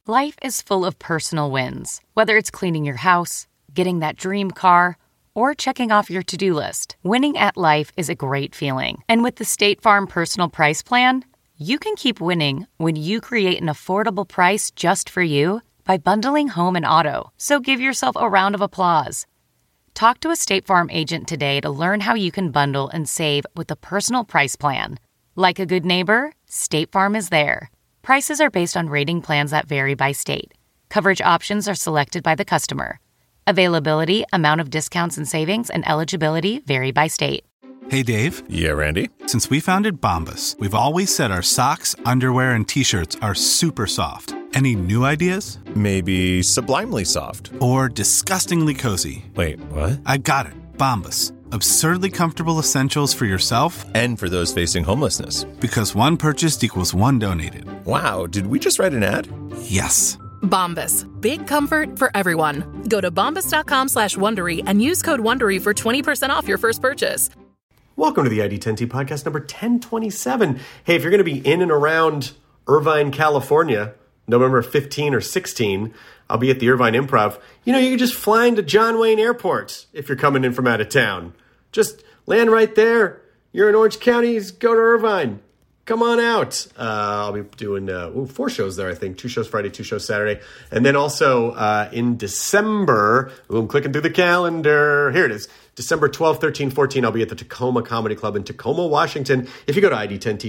Life is full of personal wins, whether it's cleaning your house, getting that dream car, or checking off your to-do list. Winning at life is a great feeling. And with the State Farm Personal Price Plan, you can keep winning when you create an affordable price just for you by bundling home and auto. So give yourself a round of applause. Talk to a State Farm agent today to learn how you can bundle and save with the Personal Price Plan. Like a good neighbor, State Farm is there. Prices are based on rating plans that vary by state. Coverage options are selected by the customer. Availability, amount of discounts and savings, and eligibility vary by state. Hey, Dave. Yeah, Randy? Since we founded Bombas, we've always said our socks, underwear, and T-shirts are super soft. Any new ideas? Maybe sublimely soft. Or disgustingly cozy. Wait, what? I got it. Bombas. Absurdly comfortable essentials for yourself and for those facing homelessness. Because one purchased equals one donated. Wow, did we just write an ad? Yes. Bombas. Big comfort for everyone. Go to bombas.com/Wondery and use code Wondery for 20% off your first purchase. Welcome to the ID10T podcast number 1027. Hey, if you're going to be in and around Irvine, California, November 15 or 16, I'll be at the Irvine Improv. You know, you can just fly into John Wayne Airport if you're coming in from out of town. Just land right there. You're in Orange County, just go to Irvine. Come on out. I'll be doing 4 shows there, I think. 2 shows Friday, 2 shows Saturday. And then also in December, I'm clicking through the calendar. Here it is. December 12, 13, 14, I'll be at the Tacoma Comedy Club in Tacoma, Washington. If you go to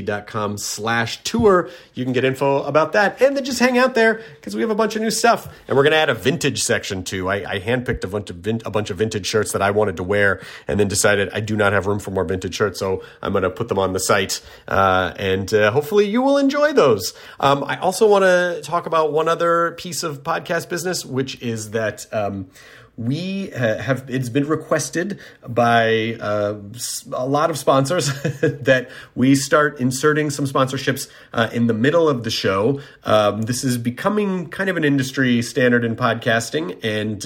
id10t.com/tour, you can get info about that. And then just hang out there because we have a bunch of new stuff. And we're going to add a vintage section too. I handpicked a bunch of vintage shirts that I wanted to wear and then decided I do not have room for more vintage shirts. So I'm going to put them on the site. And hopefully you will enjoy those. I also want to talk about one other piece of podcast business, which is that it's been requested by a lot of sponsors that we start inserting some sponsorships in the middle of the show. This is becoming kind of an industry standard in podcasting, and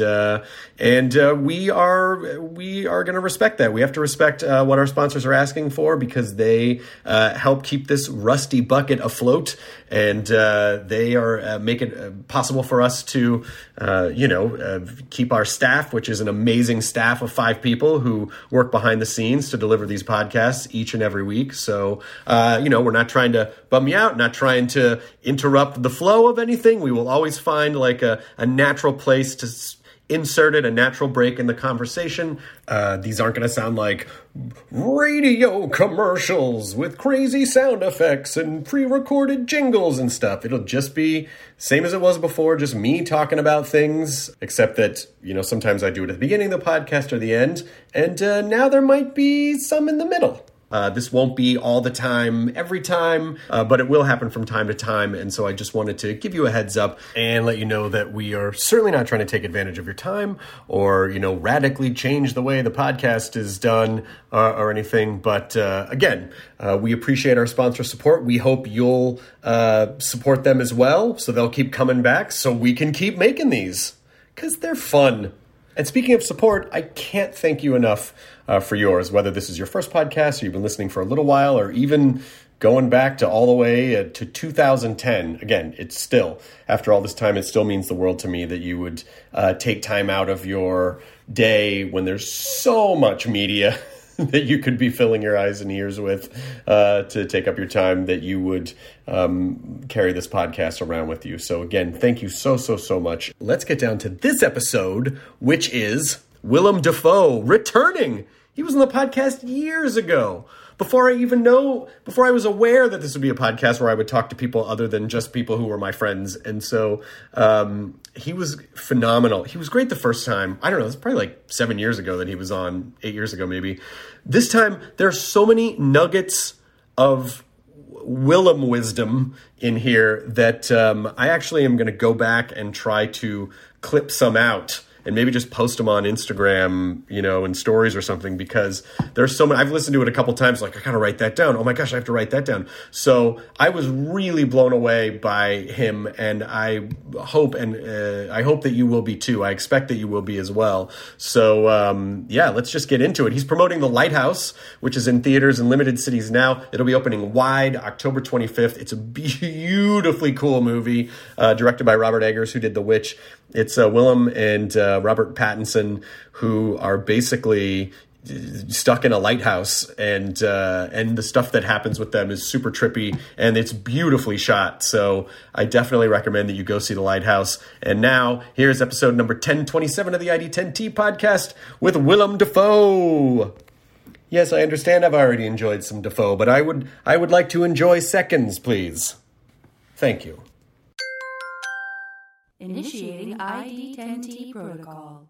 we are going to respect that. We have to respect what our sponsors are asking for because they help keep this rusty bucket afloat, and they are make it possible for us to keep our staff, which is an amazing staff of 5 people who work behind the scenes to deliver these podcasts each and every week. So, we're not trying to bum you out, not trying to interrupt the flow of anything. We will always find like a natural place to insert it, a natural break in the conversation. These aren't going to sound like radio commercials with crazy sound effects and pre-recorded jingles and stuff. It'll just be same as it was before, just me talking about things, except that, sometimes I do it at the beginning of the podcast or the end, and now there might be some in the middle. This won't be all the time, every time, but it will happen from time to time. And so I just wanted to give you a heads up and let you know that we are certainly not trying to take advantage of your time or, radically change the way the podcast is done or anything. But again, we appreciate our sponsor support. We hope you'll support them as well, so they'll keep coming back so we can keep making these because they're fun. And speaking of support, I can't thank you enough for yours, whether this is your first podcast or you've been listening for a little while or even going back to all the way to 2010. Again, it's still, after all this time, it still means the world to me that you would take time out of your day when there's so much media that you could be filling your eyes and ears with to take up your time, that you would carry this podcast around with you. So again, thank you so much. Let's get down to this episode, which is Willem Dafoe returning. He was on the podcast years ago. Before I was aware that this would be a podcast where I would talk to people other than just people who were my friends. And so he was phenomenal. He was great the first time. I don't know, it's probably like 7 years ago that he was on, 8 years ago maybe. This time, there are so many nuggets of Willem wisdom in here that I actually am going to go back and try to clip some out and maybe just post them on Instagram, in stories or something, because there's so many. I've listened to it a couple times, like, I gotta write that down. Oh my gosh, I have to write that down. So I was really blown away by him, and I hope that you will be too. I expect that you will be as well. So let's just get into it. He's promoting The Lighthouse, which is in theaters in limited cities now. It'll be opening wide October 25th. It's a beautifully cool movie, directed by Robert Eggers, who did The Witch. It's Willem and Robert Pattinson, who are basically stuck in a lighthouse, and the stuff that happens with them is super trippy, and it's beautifully shot. So I definitely recommend that you go see The Lighthouse. And now here's episode number 1027 of the ID10T podcast with Willem Dafoe. Yes, I understand I've already enjoyed some Dafoe, but I would like to enjoy seconds, please. Thank you. Initiating ID10T protocol.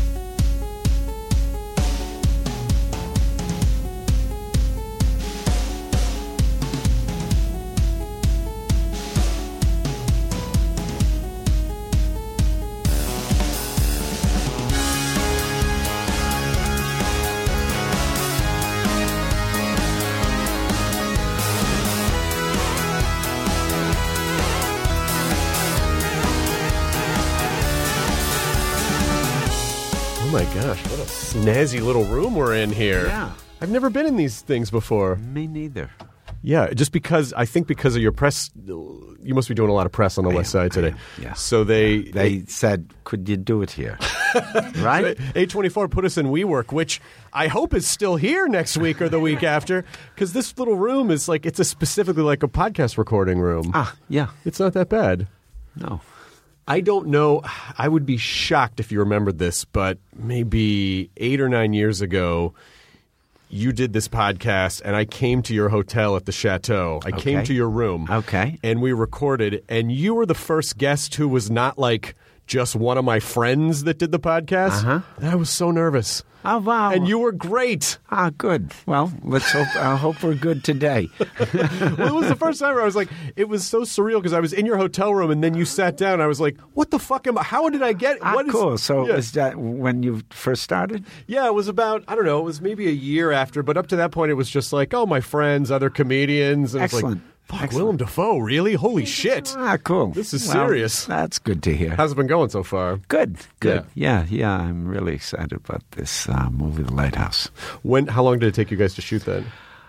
Oh my gosh, what a snazzy little room we're in here. Yeah. I've never been in these things before. Me neither. Yeah, just because of your press, you must be doing a lot of press on the West Side today. Yeah. So They said, could you do it here? Right? A24 put us in WeWork, which I hope is still here next week or the week after, because this little room is it's specifically like a podcast recording room. Yeah. It's not that bad. No. I don't know. I would be shocked if you remembered this, but maybe 8 or 9 years ago, you did this podcast, and I came to your hotel at the Chateau. I came to your room. Okay. And we recorded, and you were the first guest who was not just one of my friends that did the podcast. Uh-huh. And I was so nervous. Oh, wow. And you were great. Good. Well, I hope we're good today. Well, it was the first time where I was it was so surreal, because I was in your hotel room, and then you sat down, and I was like, what the fuck how did I get, cool. So is that when you first started? Yeah, it was about, I don't know, it was maybe a year after, but up to that point, it was just my friends, other comedians. And Excellent. Fuck, Willem Dafoe, really? Holy shit. Cool. This is serious. That's good to hear. How's it been going so far? Good. Yeah. I'm really excited about this movie, The Lighthouse. How long did it take you guys to shoot that?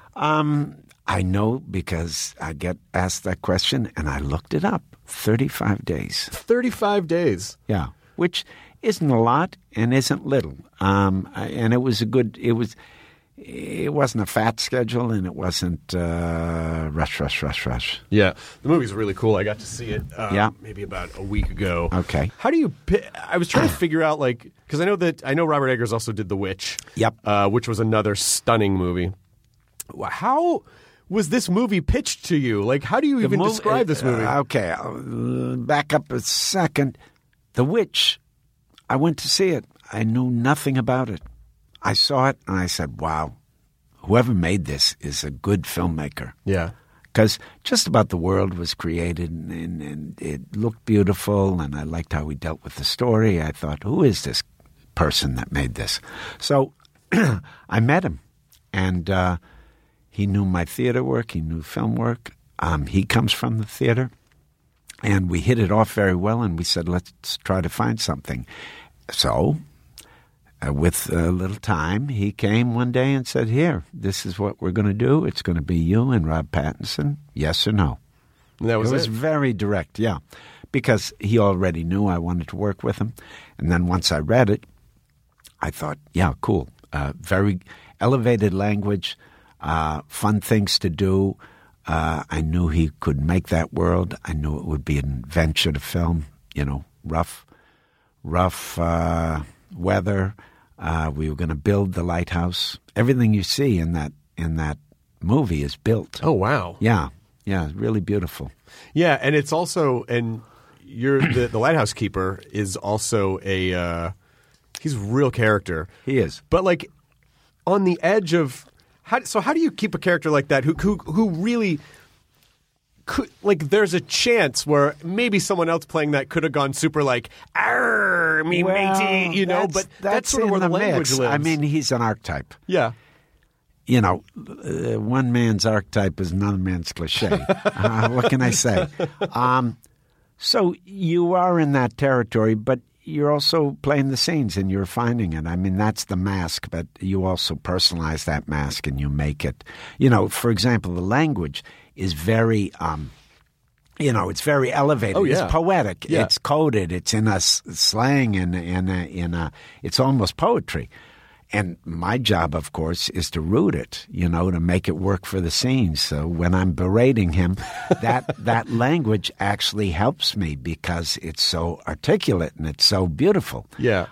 I know because I get asked that question, and I looked it up. 35 days. 35 days? Yeah, which isn't a lot and isn't little. And it was it wasn't a fat schedule, and it wasn't rush. Yeah. The movie's really cool. I got to see it maybe about a week ago. Okay. How do you I was trying to figure out, because I know Robert Eggers also did The Witch. Yep. Which was another stunning movie. How was this movie pitched to you? How do you even describe this movie? Okay. I'll back up a second. The Witch, I went to see it. I knew nothing about it. I saw it, and I said, wow, whoever made this is a good filmmaker. Yeah. Because just about the world was created, and it looked beautiful, and I liked how he dealt with the story. I thought, who is this person that made this? So I met him, and he knew my theater work. He knew film work. He comes from the theater, and we hit it off very well, and we said, let's try to find something. So with a little time, he came one day and said, here, this is what we're going to do. It's going to be you and Rob Pattinson, yes or no. And that was it. It was very direct, yeah, because he already knew I wanted to work with him. And then once I read it, I thought, yeah, cool. Very elevated language, fun things to do. I knew he could make that world. I knew it would be an adventure to film, rough weather. We were going to build the lighthouse. Everything you see in that movie is built. Oh, wow. Yeah, really beautiful. Yeah, and it's also, and you're the lighthouse keeper is also he's a real character. He is. But on the edge of how do you keep a character like that who really there's a chance where maybe someone else playing that could have gone super like, "Arr, me matey," you know. But that's sort of where the language lives. I mean, he's an archetype. Yeah. You know, one man's archetype is another man's cliche. What can I say? So you are in that territory, but you're also playing the scenes and you're finding it. I mean, that's the mask, but you also personalize that mask and you make it. You know, for example, the language is very, it's very elevated. Oh, yeah. It's poetic. Yeah. It's coded. It's in a slang and it's almost poetry. And my job, of course, is to root it, to make it work for the scenes. So when I'm berating him, that language actually helps me because it's so articulate and it's so beautiful. Yeah.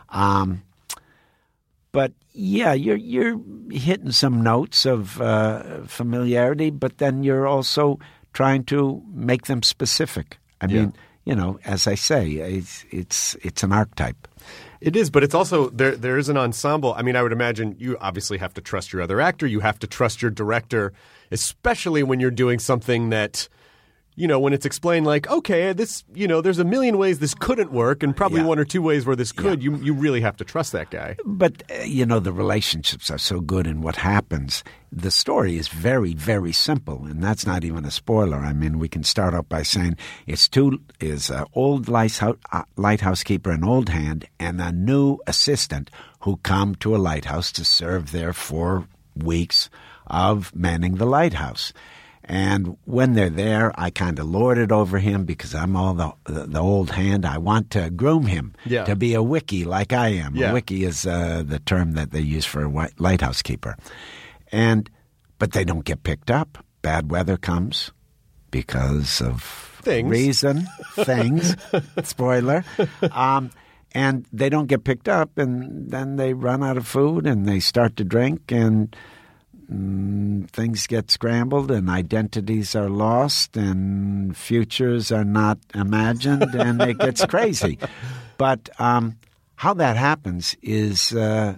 But yeah, you're hitting some notes of familiarity, but then you're also trying to make them specific. I mean, as I say, it's an archetype. It is, but it's also there is an ensemble. I mean, I would imagine you obviously have to trust your other actor. You have to trust your director, especially when you're doing something that, when it's explained like, okay, this, there's a million ways this couldn't work and probably one or two ways where this could. Yeah. You really have to trust that guy. But, the relationships are so good and what happens. The story is very, very simple, and that's not even a spoiler. I mean, we can start out by saying it's an old lighthouse keeper, an old hand, and a new assistant who come to a lighthouse to serve there 4 weeks of manning the lighthouse. And when they're there, I kind of lord it over him because I'm all the old hand. I want to groom him to be a wickie like I am. Yeah. A wickie is the term that they use for a lighthouse keeper. But they don't get picked up. Bad weather comes because of things. Spoiler. And they don't get picked up, and then they run out of food, and they start to drink, and things get scrambled, and identities are lost, and futures are not imagined, and it gets crazy. But how that happens is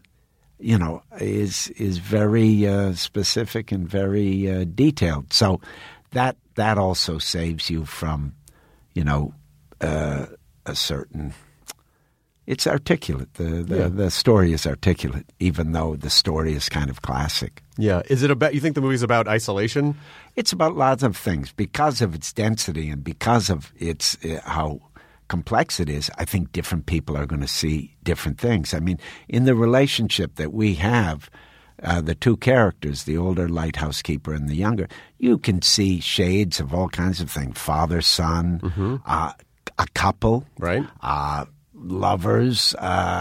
very specific and very detailed. So that also saves you from, a certain. It's articulate. The story is articulate, even though the story is kind of classic. Yeah. Is it about? You think the movie's about isolation? It's about lots of things because of its density and because of its how complex it is. I think different people are going to see different things. I mean, in the relationship that we have, the two characters, the older lighthouse keeper and the younger, you can see shades of all kinds of things: father, son, a couple, right? Lovers,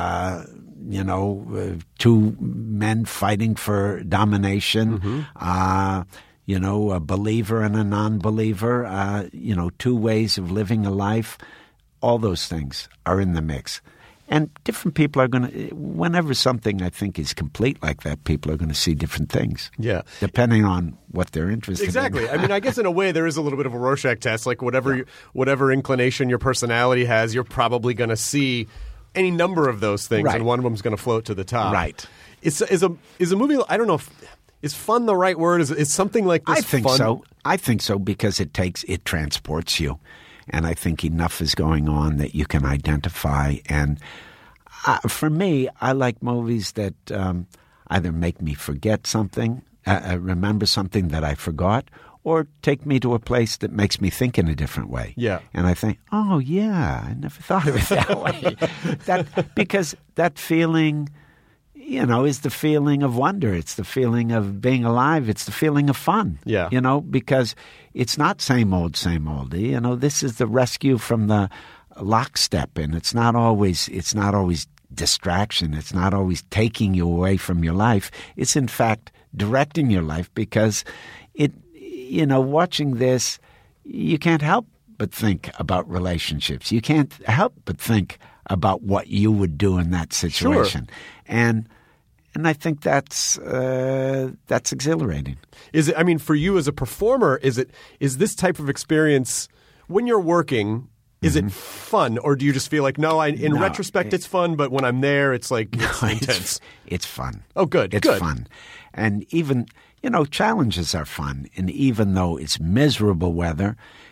two men fighting for domination, a believer and a non-believer, two ways of living a life. All those things are in the mix. And different people are going to, whenever something I think is complete like that, people are going to see different things. Yeah. Depending on what they're interested in. Exactly. I mean, I guess in a way there is a little bit of a Rorschach test. Like whatever inclination your personality has, you're probably going to see any number of those things, right. And one of them is going to float to the top. Right. Is a movie, I don't know if, is fun the right word? Is something like this fun? I think so because it transports you. And I think enough is going on that you can identify. And for me, I like movies that either make me forget something, remember something that I forgot, or take me to a place that makes me think in a different way. Yeah. And I think, oh, yeah, I never thought of it that way. Because that feeling, is the feeling of wonder. It's the feeling of being alive. It's the feeling of fun. Yeah. Because it's not same old, same old. This is the rescue from the lockstep, and it's not always distraction. It's not always taking you away from your life. It's in fact directing your life because watching this, you can't help but think about relationships. You can't help but think about what you would do in that situation. Sure. And I think that's exhilarating. Is it? I mean, for you as a performer, is this type of experience when you're working? Is it fun, or do you just feel like in retrospect it's fun, but when I'm there, it's like it's intense? It's fun. Oh, good. It's fun, and even challenges are fun. And even though it's miserable weather,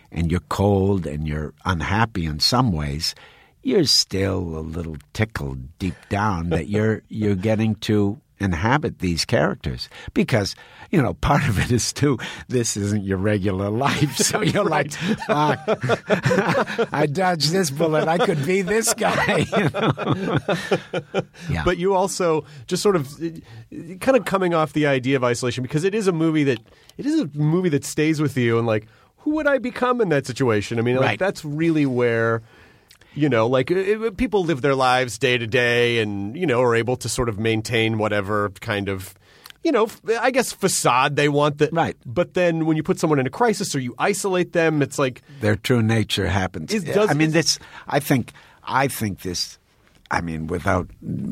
and you're cold and you're unhappy in some ways, you're still a little tickled deep down that you're getting to inhabit these characters, because part of it is too, this isn't your regular life, so you're like, I dodged this bullet, I could be this guy. Yeah. But you also just sort of kind of coming off the idea of isolation, because it is a movie that stays with you, and like, who would I become in that situation? I mean, like, that's really where people live their lives day to day and, are able to sort of maintain whatever kind of, I guess facade they want. Right. But then when you put someone in a crisis or you isolate them, it's like their true nature happens. I think this, without,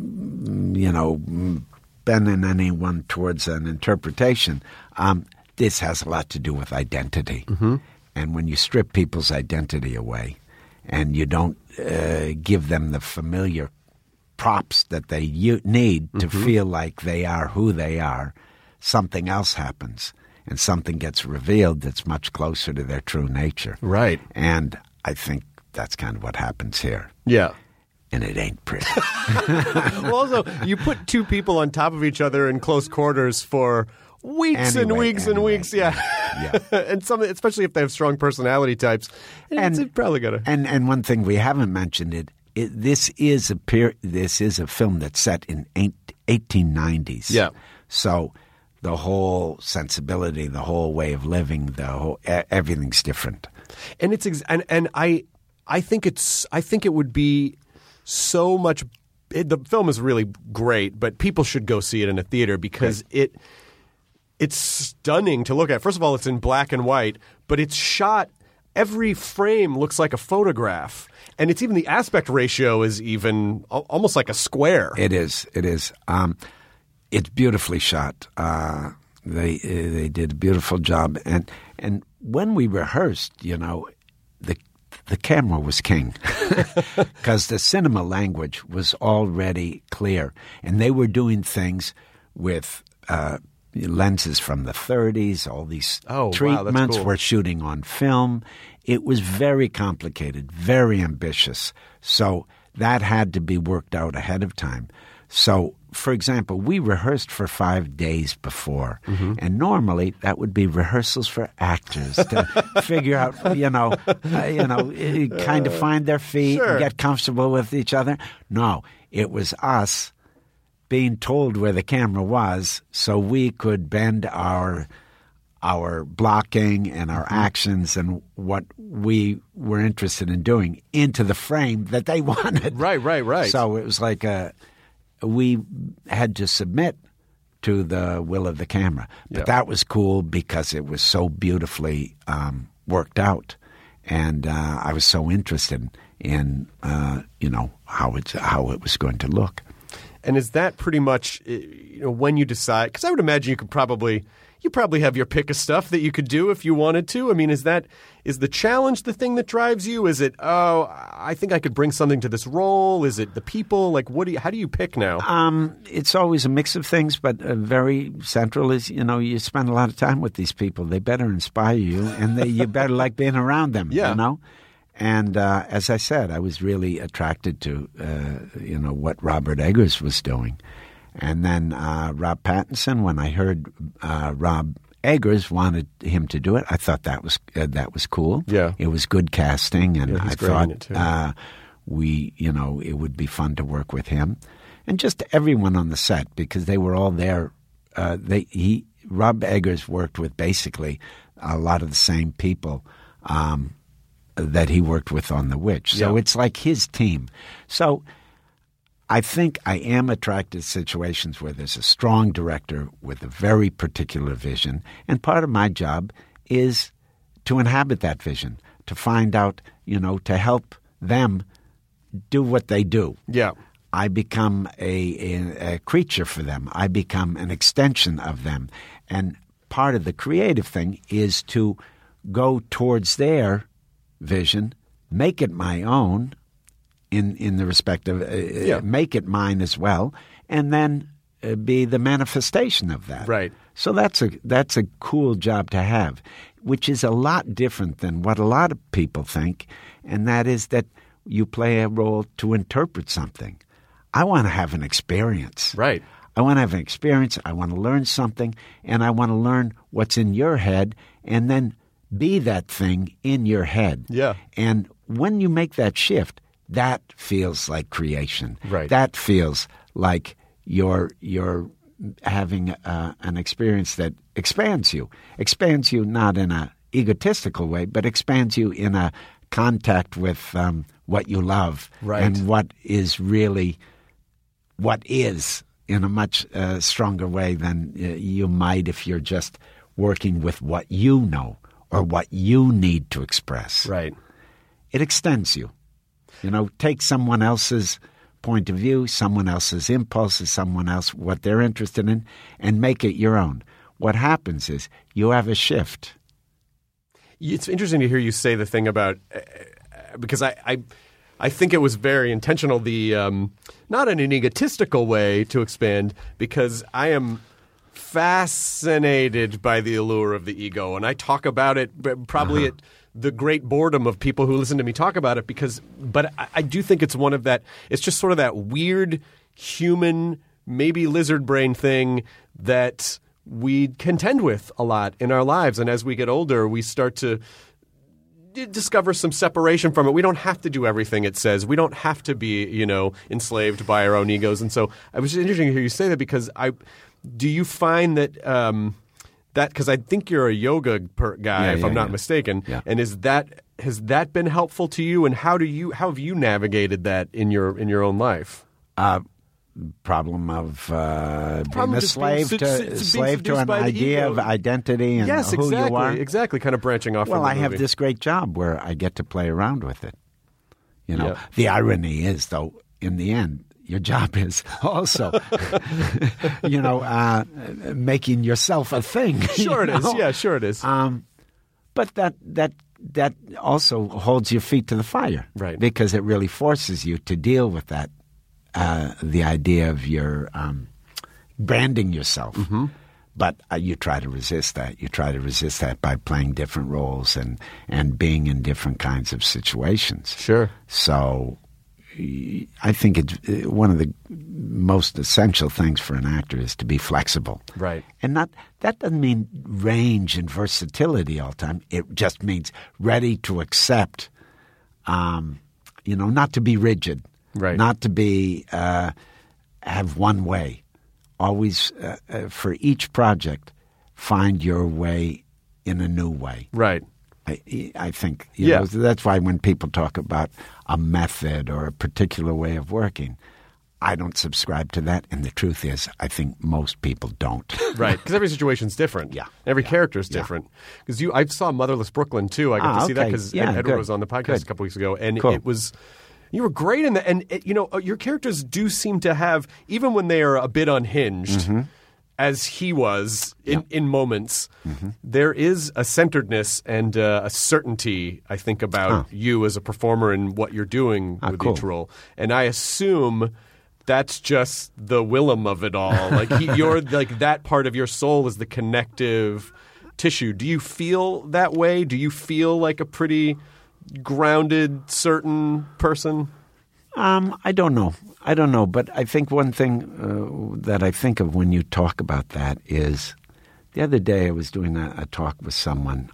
bending anyone towards an interpretation, this has a lot to do with identity. Mm-hmm. And when you strip people's identity away and you don't give them the familiar props that they need to feel like they are who they are, something else happens and something gets revealed that's much closer to their true nature. Right. And I think that's kind of what happens here. Yeah. And it ain't pretty. Well, also, you put two people on top of each other in close quarters for weeks and weeks. Yeah. And some, especially if they have strong personality types. And it's probably going to. And one thing we haven't mentioned, this is a film that's set in 1890s. Yeah. So the whole sensibility, the whole way of living, everything's different. And I think it would be so much. The film is really great, but people should go see it in a theater because it's stunning to look at. First of all, it's in black and white, but it's shot. Every frame looks like a photograph, and it's even the aspect ratio is even almost like a square. It is. It's beautifully shot. They did a beautiful job, and when we rehearsed, the camera was king because the cinema language was already clear, and they were doing things with lenses from the 30s, all these treatments were shooting on film. It was very complicated, very ambitious. So that had to be worked out ahead of time. So, for example, we rehearsed for 5 days before, and normally that would be rehearsals for actors to figure out, kind of find their feet and get comfortable with each other. No, it was us being told where the camera was so we could bend our blocking and our actions and what we were interested in doing into the frame that they wanted. Right. So it was like we had to submit to the will of the camera. But that was cool because it was so beautifully worked out. And I was so interested in, how it was going to look. And is that pretty much, when you decide? Because I would imagine you probably have your pick of stuff that you could do if you wanted to. I mean, is the challenge the thing that drives you? Is it, I think I could bring something to this role? Is it the people? Like, how do you pick now? It's always a mix of things, but very central is, you spend a lot of time with these people. They better inspire you, and you better like being around them, And as I said, I was really attracted to, what Robert Eggers was doing. And then Rob Pattinson, when I heard Rob Eggers wanted him to do it, I thought that was cool. Yeah. It was good casting, and I thought it would be fun to work with him. And just everyone on the set, because they were all there. Rob Eggers worked with basically a lot of the same people that he worked with on The Witch. So it's like his team. So I think I am attracted to situations where there's a strong director with a very particular vision, and part of my job is to inhabit that vision, to find out, to help them do what they do. Yeah. I become a creature for them. I become an extension of them. And part of the creative thing is to go towards their vision, make it my own in the respect of make it mine as well, and then be the manifestation of that. Right. So that's a cool job to have, which is a lot different than what a lot of people think, and that is that you play a role to interpret something. I want to have an experience. Right. I want to have an experience. I want to learn something, and I want to learn what's in your head and then be that thing in your head. Yeah. And when you make that shift, that feels like creation. Right. That feels like you're having an experience that expands you not in a egotistical way, but expands you in a contact with what you love, right, and what is really what is, in a much stronger way than you might if you're just working with what you know or what you need to express. Right. It extends you. Take someone else's point of view, someone else's impulses, someone else, what they're interested in, and make it your own. What happens is you have a shift. It's interesting to hear you say the thing about because I think it was very intentional, the not in an egotistical way to expand, because I am fascinated by the allure of the ego, and I talk about it probably at the great boredom of people who listen to me talk about it, but I do think it's one of that, it's just sort of that weird human, maybe lizard brain thing that we contend with a lot in our lives. And as we get older, we start to discover some separation from it. We don't have to do everything it says. We don't have to be, enslaved by our own egos. And so it was interesting to hear you say that, because do you find that that, because I think you're a yoga guy, if I'm not mistaken, and has that been helpful to you? And how have you navigated that in your own life? Problem of being a slave to an idea of identity and who you are. Exactly, kind of branching off. Well, from the I have movie. this great job where I get to play around with it. The irony is, though, in the end, your job is also, making yourself a thing. Sure it is. Yeah, sure it is. But that also holds your feet to the fire, right? Because it really forces you to deal with that, the idea of your branding yourself. Mm-hmm. But you try to resist that. You try to resist that by playing different roles and being in different kinds of situations. Sure. So I think it's one of the most essential things for an actor is to be flexible. Right. And that doesn't mean range and versatility all the time. It just means ready to accept, not to be rigid. Right. Not to be have one way. Always, for each project, find your way in a new way. Right. I think that's why when people talk about a method or a particular way of working, I don't subscribe to that. And the truth is, I think most people don't. Right, because every situation's different. Yeah. Every character's different. Because I saw Motherless Brooklyn, too. I got to see that because Edward was on the podcast a couple weeks ago. And it was... You were great in that. And, your characters do seem to have, even when they are a bit unhinged, as he was in moments, there is a centeredness and a certainty, I think, about you as a performer and what you're doing with each role. And I assume that's just the Willem of it all. Like you're like that part of your soul is the connective tissue. Do you feel that way? Do you feel like a pretty grounded, certain person? I don't know. But I think one thing that I think of when you talk about that is the other day I was doing a talk with someone,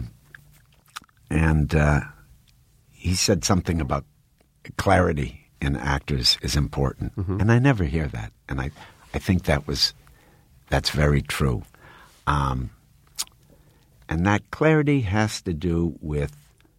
and he said something about clarity in actors is important. Mm-hmm. And I never hear that. And I think that's very true. And that clarity has to do with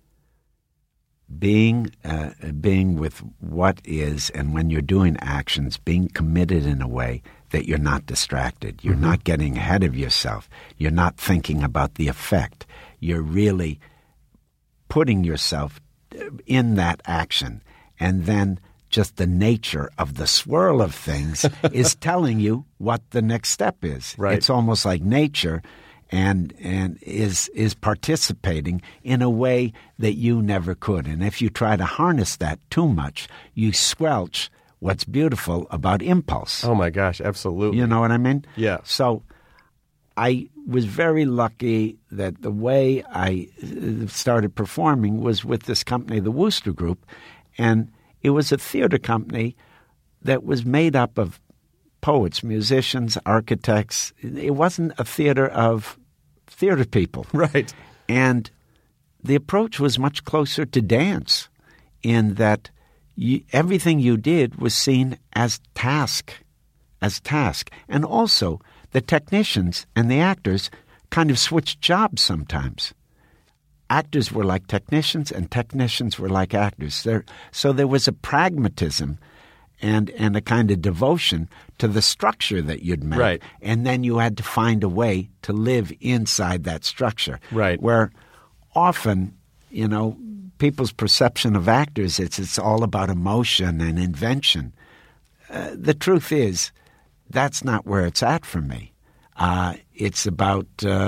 being with what is, and when you're doing actions, being committed in a way that you're not distracted. You're not getting ahead of yourself. You're not thinking about the effect. You're really putting yourself in that action. And then just the nature of the swirl of things is telling you what the next step is. Right. It's almost like nature and is participating in a way that you never could. And if you try to harness that too much, you squelch what's beautiful about impulse. Oh, my gosh, absolutely. You know what I mean? Yeah. So I was very lucky that the way I started performing was with this company, the Wooster Group, and it was a theater company that was made up of poets, musicians, architects. It wasn't a theater of theater people. Right. And the approach was much closer to dance in that everything you did was seen as task. And also the technicians and the actors kind of switched jobs sometimes. Actors were like technicians and technicians were like actors. So there was a pragmatism and a kind of devotion to the structure that you'd made. Right. And then you had to find a way to live inside that structure. Right. Where often, people's perception of actors, it's all about emotion and invention. The truth is, that's not where it's at for me. It's about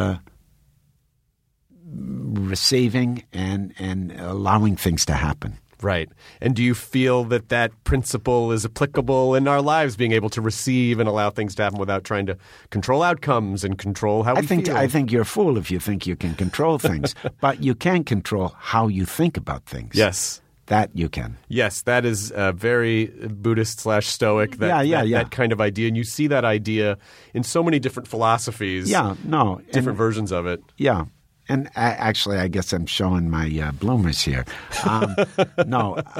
receiving and allowing things to happen. Right. And do you feel that principle is applicable in our lives, being able to receive and allow things to happen without trying to control outcomes and control how we feel? I think you're a fool if you think you can control things, but you can control how you think about things. Yes. That you can. Yes, that is very Buddhist/Stoic, that kind of idea. And you see that idea in so many different philosophies. Yeah, no. Different versions of it. Yeah. And actually, I guess I'm showing my bloomers here. I'm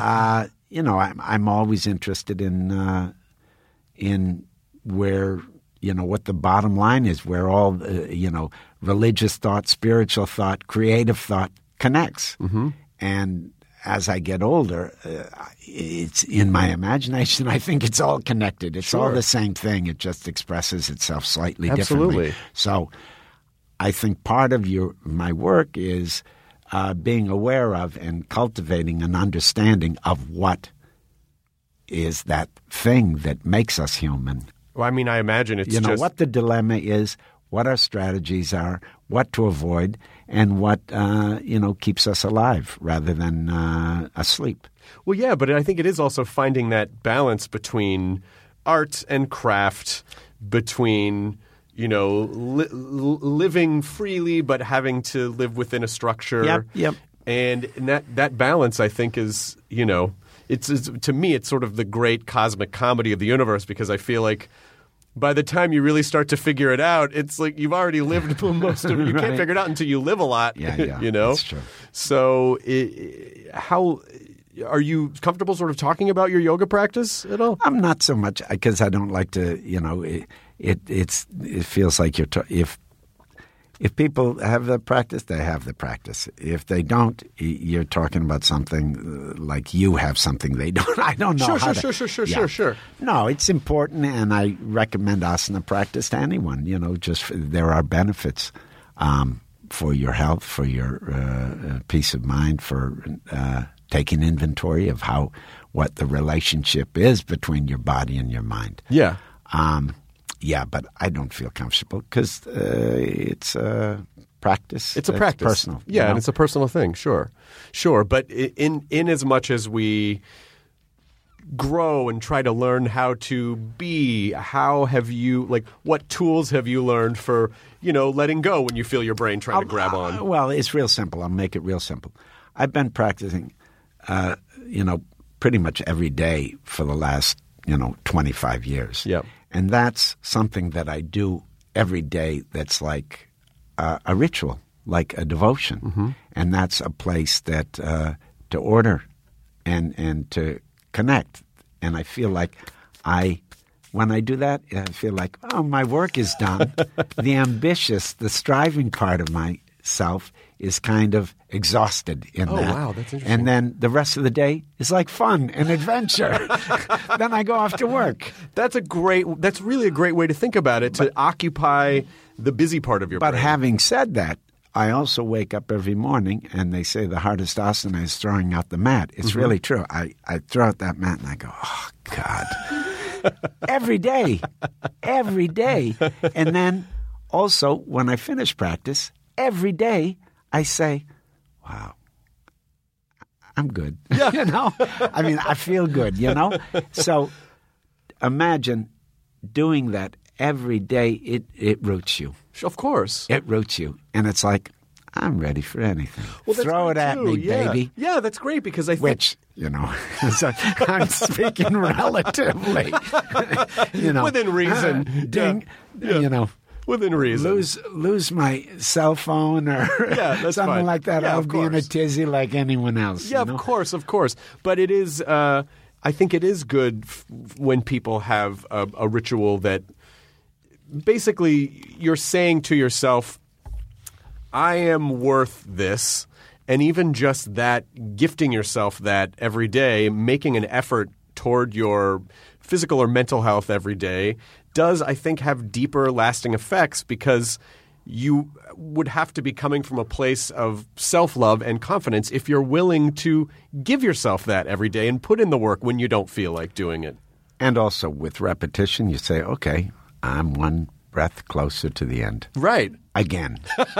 always interested in where, what the bottom line is, where all, religious thought, spiritual thought, creative thought connects. Mm-hmm. And as I get older, it's in my imagination, I think it's all connected. It's all the same thing. It just expresses itself slightly differently. So I think part of my work is being aware of and cultivating an understanding of what is that thing that makes us human. Well, I mean, I imagine it's just what the dilemma is, what our strategies are, what to avoid, and what keeps us alive rather than asleep. Well, yeah, but I think it is also finding that balance between art and craft, between living freely but having to live within a structure. Yep. And that balance, I think, is it's to me it's sort of the great cosmic comedy of the universe, because I feel like by the time you really start to figure it out, it's like you've already lived most of it. You can't figure it out until you live a lot. Yeah, That's true. So how are you comfortable sort of talking about your yoga practice at all? I'm not so much, because I don't like to, it feels like if people have the practice, they have the practice. If they don't, you're talking about something like you have something they don't. I don't know Sure. No, it's important, and I recommend asana practice to anyone. There are benefits for your health, for your peace of mind, for taking inventory of what the relationship is between your body and your mind. Yeah. But I don't feel comfortable because it's a practice. It's a practice. Personal. Yeah, and it's a personal thing, sure. But in as much as we grow and try to learn how to be, how have you, what tools have you learned for, letting go when you feel your brain trying to grab on? Well, it's real simple. I'll make it real simple. I've been practicing, pretty much every day for the last, 25 years. Yeah. And that's something that I do every day that's like a ritual, like a devotion. Mm-hmm. And that's a place that to order and to connect. And I feel like when I do that, I feel like, my work is done. The ambitious, the striving part of myself is kind of exhausted in that. Oh, wow, that's interesting. And then the rest of the day is like fun and adventure. Then I go off to work. That's really a great way to think about it, to occupy the busy part of your brain. But having said that, I also wake up every morning and they say the hardest asana is throwing out the mat. It's really true. I throw out that mat and I go, oh, God. Every day. And then also when I finish practice, every day I say, wow, I'm good. You know? I mean, I feel good, you know? So imagine doing that every day. It roots you. Of course. It roots you. And it's like, I'm ready for anything. Well, that's Throw it great at too. me, Yeah. baby. Yeah, that's great because I think... Which, you know, so I'm speaking relatively. You know, Within reason. Ding, Yeah. you know. Within reason. Lose my cell phone or that's something fine. like that. Yeah, I'll of be in a course. tizzy like anyone else. Yeah, you know? of course. But it is, I think it is good when people have a ritual that basically you're saying to yourself, I am worth this. And even just that, gifting yourself that every day, making an effort toward your physical or mental health every day does, I think, have deeper lasting effects because you would have to be coming from a place of self-love and confidence if you're willing to give yourself that every day and put in the work when you don't feel like doing it. And also with repetition, you say, okay, I'm one breath closer to the end. Right. Again.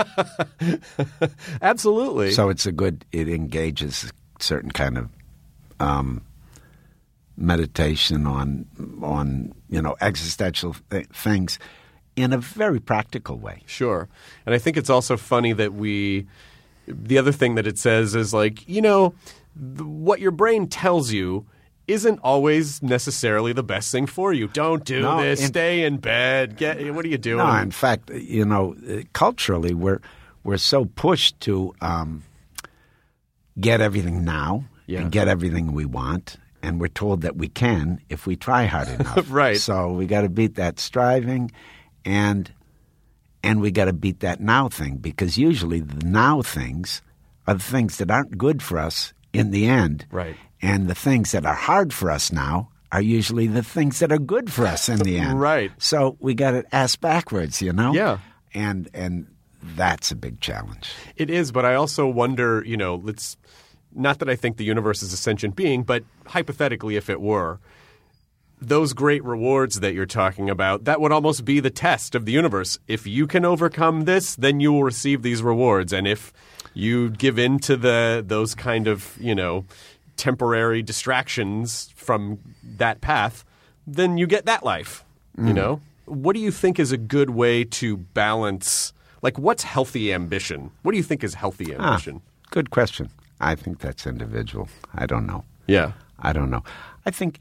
Absolutely. So it engages a certain kind of meditation on existential things in a very practical way. Sure. And I think it's also funny that the other thing that it says is like, what your brain tells you isn't always necessarily the best thing for you. Don't do this. Stay in bed. What are you doing? No, in fact, culturally, we're so pushed to get everything now and get everything we want, and we're told that we can if we try hard enough. Right. So we got to beat that striving, and we got to beat that now thing, because usually the now things are the things that aren't good for us in the end. Right. And the things that are hard for us now are usually the things that are good for us in the end. Right. So we got to ask backwards, Yeah. And that's a big challenge. It is, but I also wonder, not that I think the universe is a sentient being, but hypothetically, if it were, those great rewards that you're talking about, that would almost be the test of the universe. If you can overcome this, then you will receive these rewards. And if you give in to those kind of, temporary distractions from that path, then you get that life, What do you think is a good way to balance, what's healthy ambition? What do you think is healthy ambition? Good question. I think that's individual. I don't know. Yeah. I don't know. I think,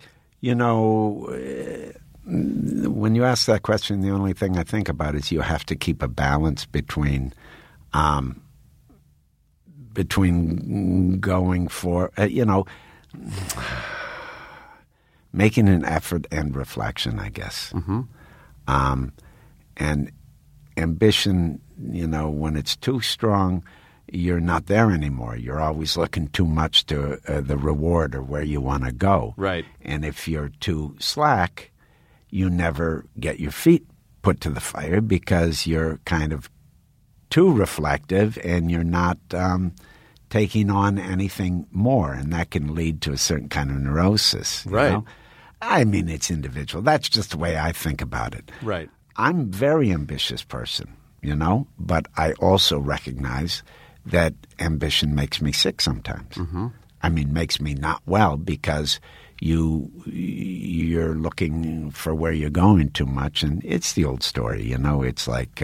when you ask that question, the only thing I think about is you have to keep a balance between going for, making an effort and reflection, I guess. Mm-hmm. And ambition, when it's too strong, you're not there anymore. You're always looking too much to the reward or where you want to go. Right. And if you're too slack, you never get your feet put to the fire because you're kind of too reflective and you're not taking on anything more. And that can lead to a certain kind of neurosis. You Right. know? I mean, it's individual. That's just the way I think about it. Right. I'm a very ambitious person, but I also recognize that ambition makes me sick sometimes. Mm-hmm. I mean, makes me not well because you're looking for where you're going too much, and it's the old story. It's like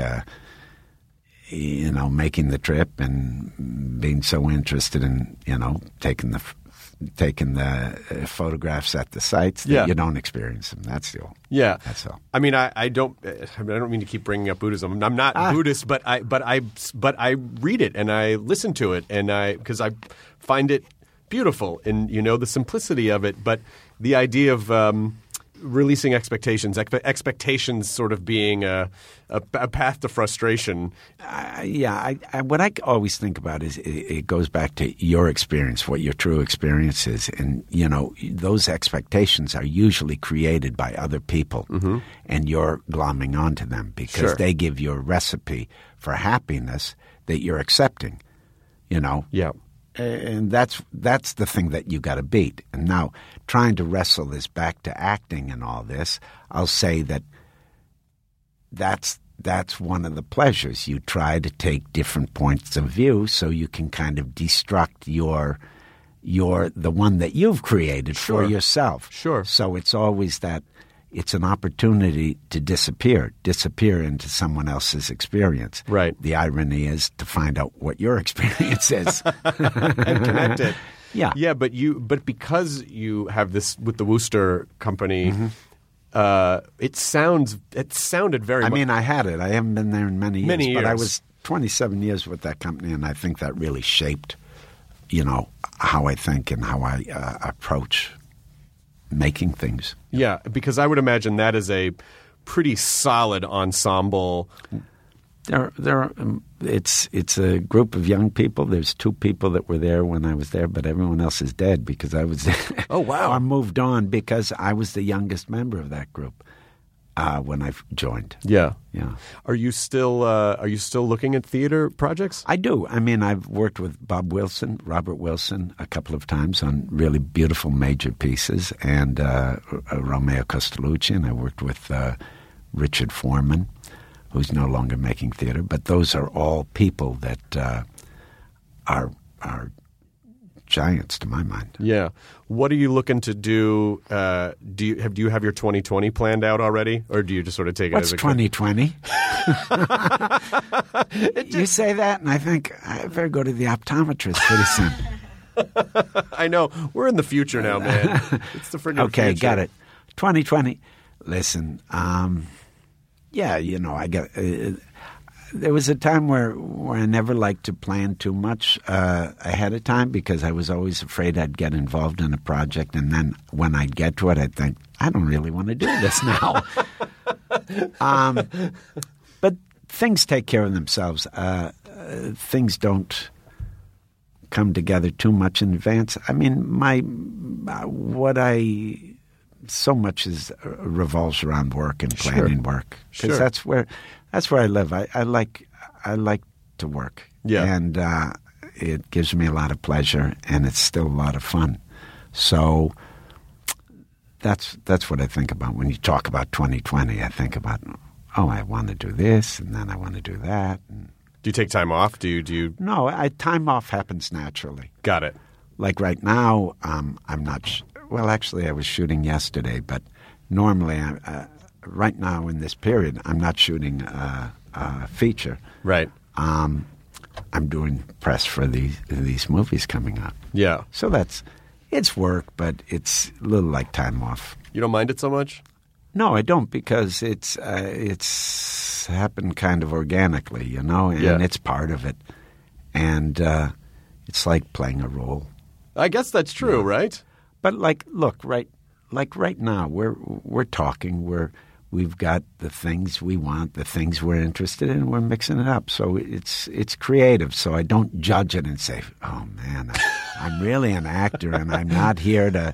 making the trip and being so interested in taking the photographs at the sites that you don't experience them. That's the old. Yeah, that's all. I mean, I don't mean to keep bringing up Buddhism. I'm not Buddhist, but I read it and I listen to it, and because I find it beautiful, and the simplicity of it, but the idea of releasing expectations sort of being a path to frustration. What I always think about is it goes back to your experience, what your true experience is. And, those expectations are usually created by other people, mm-hmm. and you're glomming onto them because they give you a recipe for happiness that you're accepting, Yeah. And that's the thing that you got to beat. And now, trying to wrestle this back to acting and all this, I'll say that's one of the pleasures. You try to take different points of view so you can kind of destruct your you're the one that you've created Sure. for yourself. Sure. So it's always that it's an opportunity to disappear into someone else's experience. Right. The irony is to find out what your experience is. And connect it. Yeah. Yeah, but because you have this with the Wooster Company, it sounded very I much. mean, I had it. I haven't been there in many years. But I years. was 27 years with that company, and I think that really shaped, how I think and how I approach making things. Yeah, because I would imagine that is a pretty solid ensemble. It's a group of young people. There's 2 people that were there when I was there, but everyone else is dead because I was there. Oh, wow. I moved on because I was the youngest member of that group when I joined. Yeah. Yeah. Are you still looking at theater projects? I do. I mean, I've worked with Robert Wilson, a couple of times on really beautiful major pieces, and Romeo Costellucci, and I worked with Richard Foreman, who's no longer making theater. But those are all people that are giants to my mind. Yeah. What are you looking to do? Do you have your 2020 planned out already, or do you just sort of take it What's as a 2020? You say that, and I think I better go to the optometrist pretty soon. I know. We're in the future now, man. It's the friggin' Okay, future. got it. 2020. Listen, yeah, I got. There was a time where I never liked to plan too much ahead of time because I was always afraid I'd get involved in a project, and then when I'd get to it, I'd think, I don't really want to do this now. But things take care of themselves. Things don't come together too much in advance. I mean, so much revolves around work and planning work because that's where I live. I like to work. Yeah, and it gives me a lot of pleasure, and it's still a lot of fun. So that's what I think about when you talk about 2020. I think about, I want to do this, and then I want to do that. And do you take time off? Do you? No, time off happens naturally. Got it. Like right now, I'm not. Well, actually, I was shooting yesterday, but normally, right now in this period, I'm not shooting a feature. Right. I'm doing press for these movies coming up. Yeah. So it's work, but it's a little like time off. You don't mind it so much? No, I don't, because it's happened kind of organically, and it's part of it, and it's like playing a role. I guess that's true, right? But right now, we're talking. We've got the things we want, the things we're interested in. We're mixing it up, so it's creative. So I don't judge it and say, "Oh man, I'm really an actor, and I'm not here to,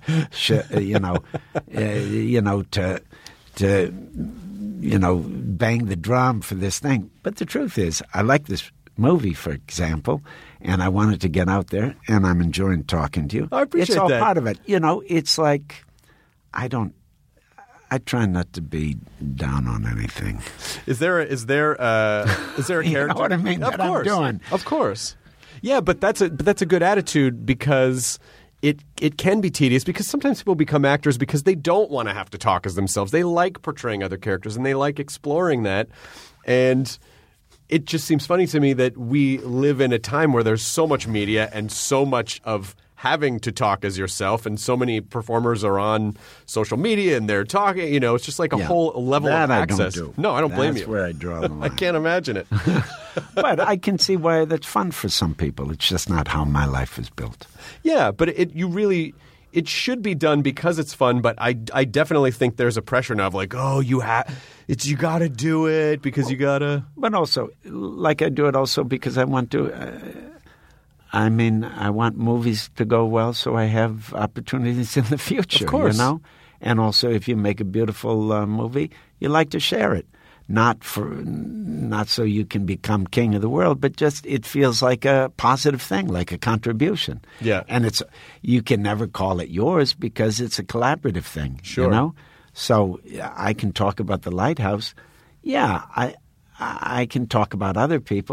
bang the drum for this thing." But the truth is, I like this movie, for example, and I wanted to get out there, and I'm enjoying talking to you. I appreciate that. It's all that. part of it. It's like I try not to be down on anything. Is there a character? You know what I mean? Of that course. I'm doing. Of course. Yeah, but that's a good attitude, because it can be tedious, because sometimes people become actors because they don't want to have to talk as themselves. They like portraying other characters, and they like exploring that. And it just seems funny to me that we live in a time where there's so much media and so much of having to talk as yourself, and so many performers are on social media and they're talking. It's just like a whole level that of access. I don't do. No, I don't blame you. That's where I draw the line. I can't imagine it. But I can see why that's fun for some people. It's just not how my life is built. Yeah, but it should be done because it's fun. But I definitely think there's a pressure now of like, you got to do it because you got to. But also, like, I do it also because I want to. I want movies to go well, so I have opportunities in the future. Of course. And also, if you make a beautiful movie, you like to share it. Not so you can become king of the world, but just it feels like a positive thing, like a contribution. Yeah. And you can never call it yours because it's a collaborative thing. Sure. So I can talk about The Lighthouse. Yeah, I can talk about other people.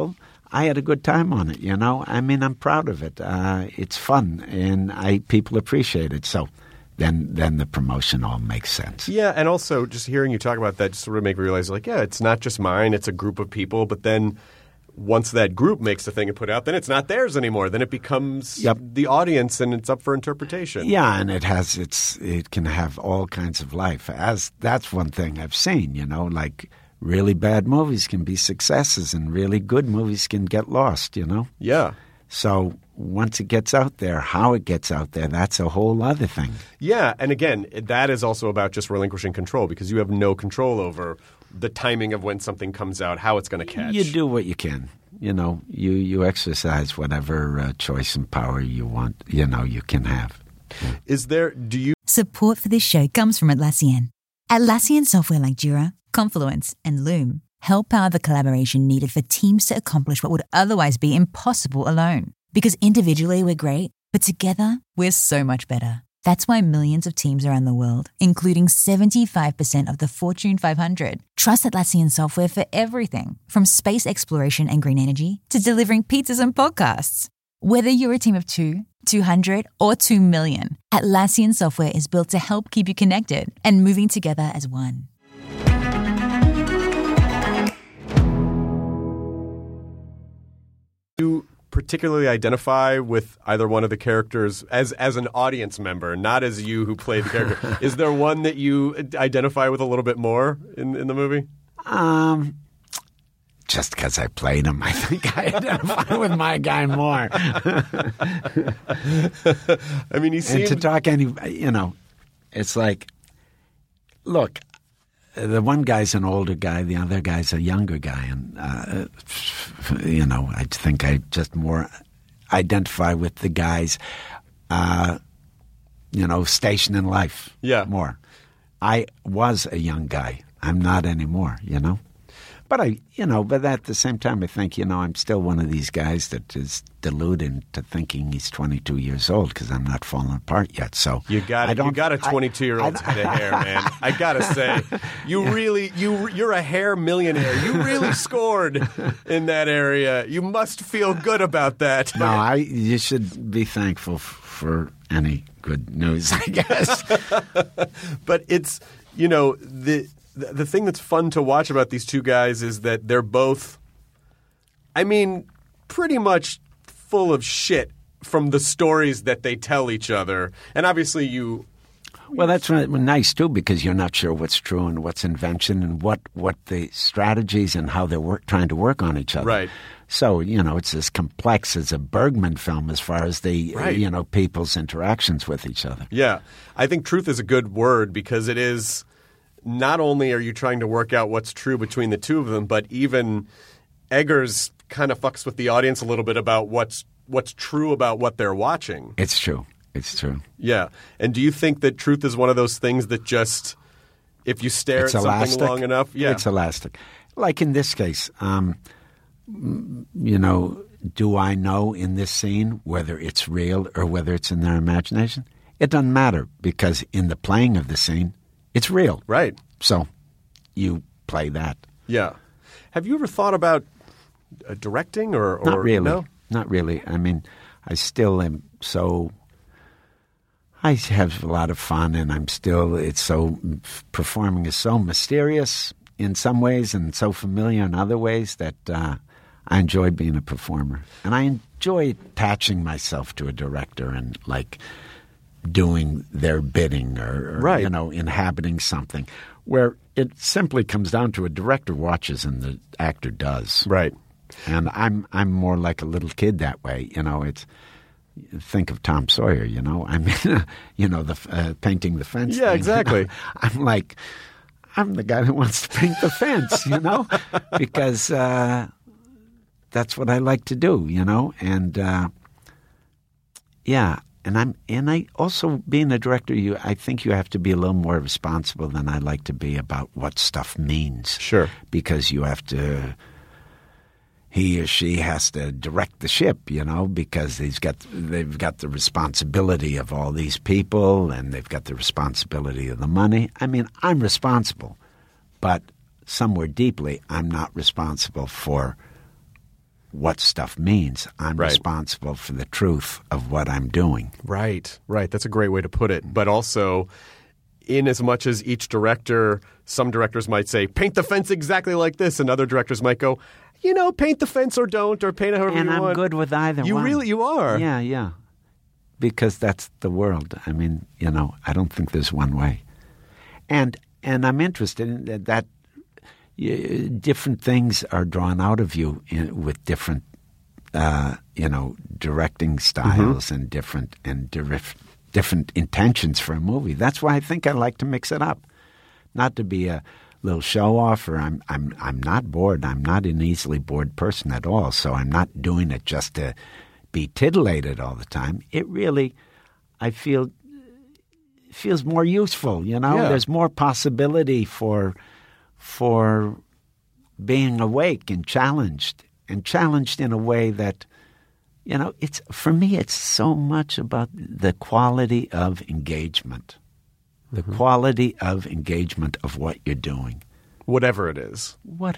I had a good time on it, you know. I mean, I'm proud of it. It's fun, and people appreciate it. So then the promotion all makes sense. Yeah, and also just hearing you talk about that just sort of make me realize, like, yeah, it's not just mine. It's a group of people. But then once that group makes the thing and put out, then it's not theirs anymore. Then it becomes the audience, and it's up for interpretation. Yeah, and it can have all kinds of life. That's one thing I've seen, you know, like really bad movies can be successes and really good movies can get lost, you know? Yeah. So once it gets out there, how it gets out there, that's a whole other thing. Yeah, and again, that is also about just relinquishing control because you have no control over the timing of when something comes out, how it's going to catch. You do what you can. You know, you exercise whatever choice and power you want, you know, you can have. Support for this show comes from Atlassian. Atlassian software like Jira, Confluence, and Loom help power the collaboration needed for teams to accomplish what would otherwise be impossible alone. Because individually we're great, but together we're so much better. That's why millions of teams around the world, including 75% of the Fortune 500, trust Atlassian software for everything from space exploration and green energy to delivering pizzas and podcasts. Whether you're a team of 2, 200, or 2 million, Atlassian software is built to help keep you connected and moving together as one. You particularly identify with either one of the characters as an audience member, not as you who played the character. Is there one that you identify with a little bit more in the movie? Just because I played him, I think I identify with my guy more. I mean, he seemed... And to talk you know, it's like, look, the one guy's an older guy, the other guy's a younger guy, and you know, I think I just more identify with the guys, you know, station in life. Yeah, more. I was a young guy. I'm not anymore. You know. But but at the same time, I think, you know, I'm still one of these guys that is deluded to thinking he's 22 years old because I'm not falling apart yet. So you got a 22-year-old's head of hair, man. I gotta say, you're a hair millionaire. You really scored in that area. You must feel good about that. No, you should be thankful for any good news, I guess. But it's, you know, the thing that's fun to watch about these two guys is that they're both, I mean, pretty much full of shit from the stories that they tell each other. And obviously Well, that's nice, too, because you're not sure what's true and what's invention and what the strategies and how they're trying to work on each other. Right. So, you know, it's as complex as a Bergman film as far as the, you know, people's interactions with each other. Yeah. I think truth is a good word because it is... Not only are you trying to work out what's true between the two of them, but even Eggers kind of fucks with the audience a little bit about what's true about what they're watching. It's true. It's true. Yeah. And do you think that truth is one of those things that just, if you stare at something long enough? Yeah. It's elastic. Like in this case, you know, do I know in this scene whether it's real or whether it's in their imagination? It doesn't matter because in the playing of the scene, it's real. Right. So you play that. Yeah. Have you ever thought about directing or Not really. No? Not really. I mean, I still am so... I have a lot of fun and performing is so mysterious in some ways and so familiar in other ways that I enjoy being a performer. And I enjoy attaching myself to a director and like... doing their bidding or right. You know, inhabiting something where it simply comes down to a director watches and the actor does. Right. And I'm more like a little kid that way. You know, think of Tom Sawyer, you know. I mean, you know, the painting the fence. Yeah, thing. exactly. I'm the guy that wants to paint the fence, you know, because that's what I like to do, you know. And yeah. And I also, being a director, I think you have to be a little more responsible than I like to be about what stuff means. Sure. Because you have to, he or she has to direct the ship, you know, because they've got the responsibility of all these people and they've got the responsibility of the money. I mean, I'm responsible, but somewhere deeply, I'm not responsible for what stuff means. I'm responsible for the truth of what I'm doing. Right. That's a great way to put it. But also, in as much as each director, some directors might say, paint the fence exactly like this, and other directors might go, paint the fence or don't, or paint it however you want. And I'm good with either one. You are. Yeah. Because that's the world. I mean, I don't think there's one way. And I'm interested in that different things are drawn out of you with different, directing styles and different intentions for a movie. That's why I think I like to mix it up, not to be a little show off. Or I'm not bored. I'm not an easily bored person at all. So I'm not doing it just to be titillated all the time. It really, I feel, feels more useful. There's more possibility for being awake and challenged in a way that, it's, for me, it's so much about the quality of engagement, the quality of engagement of what you're doing. Whatever it is.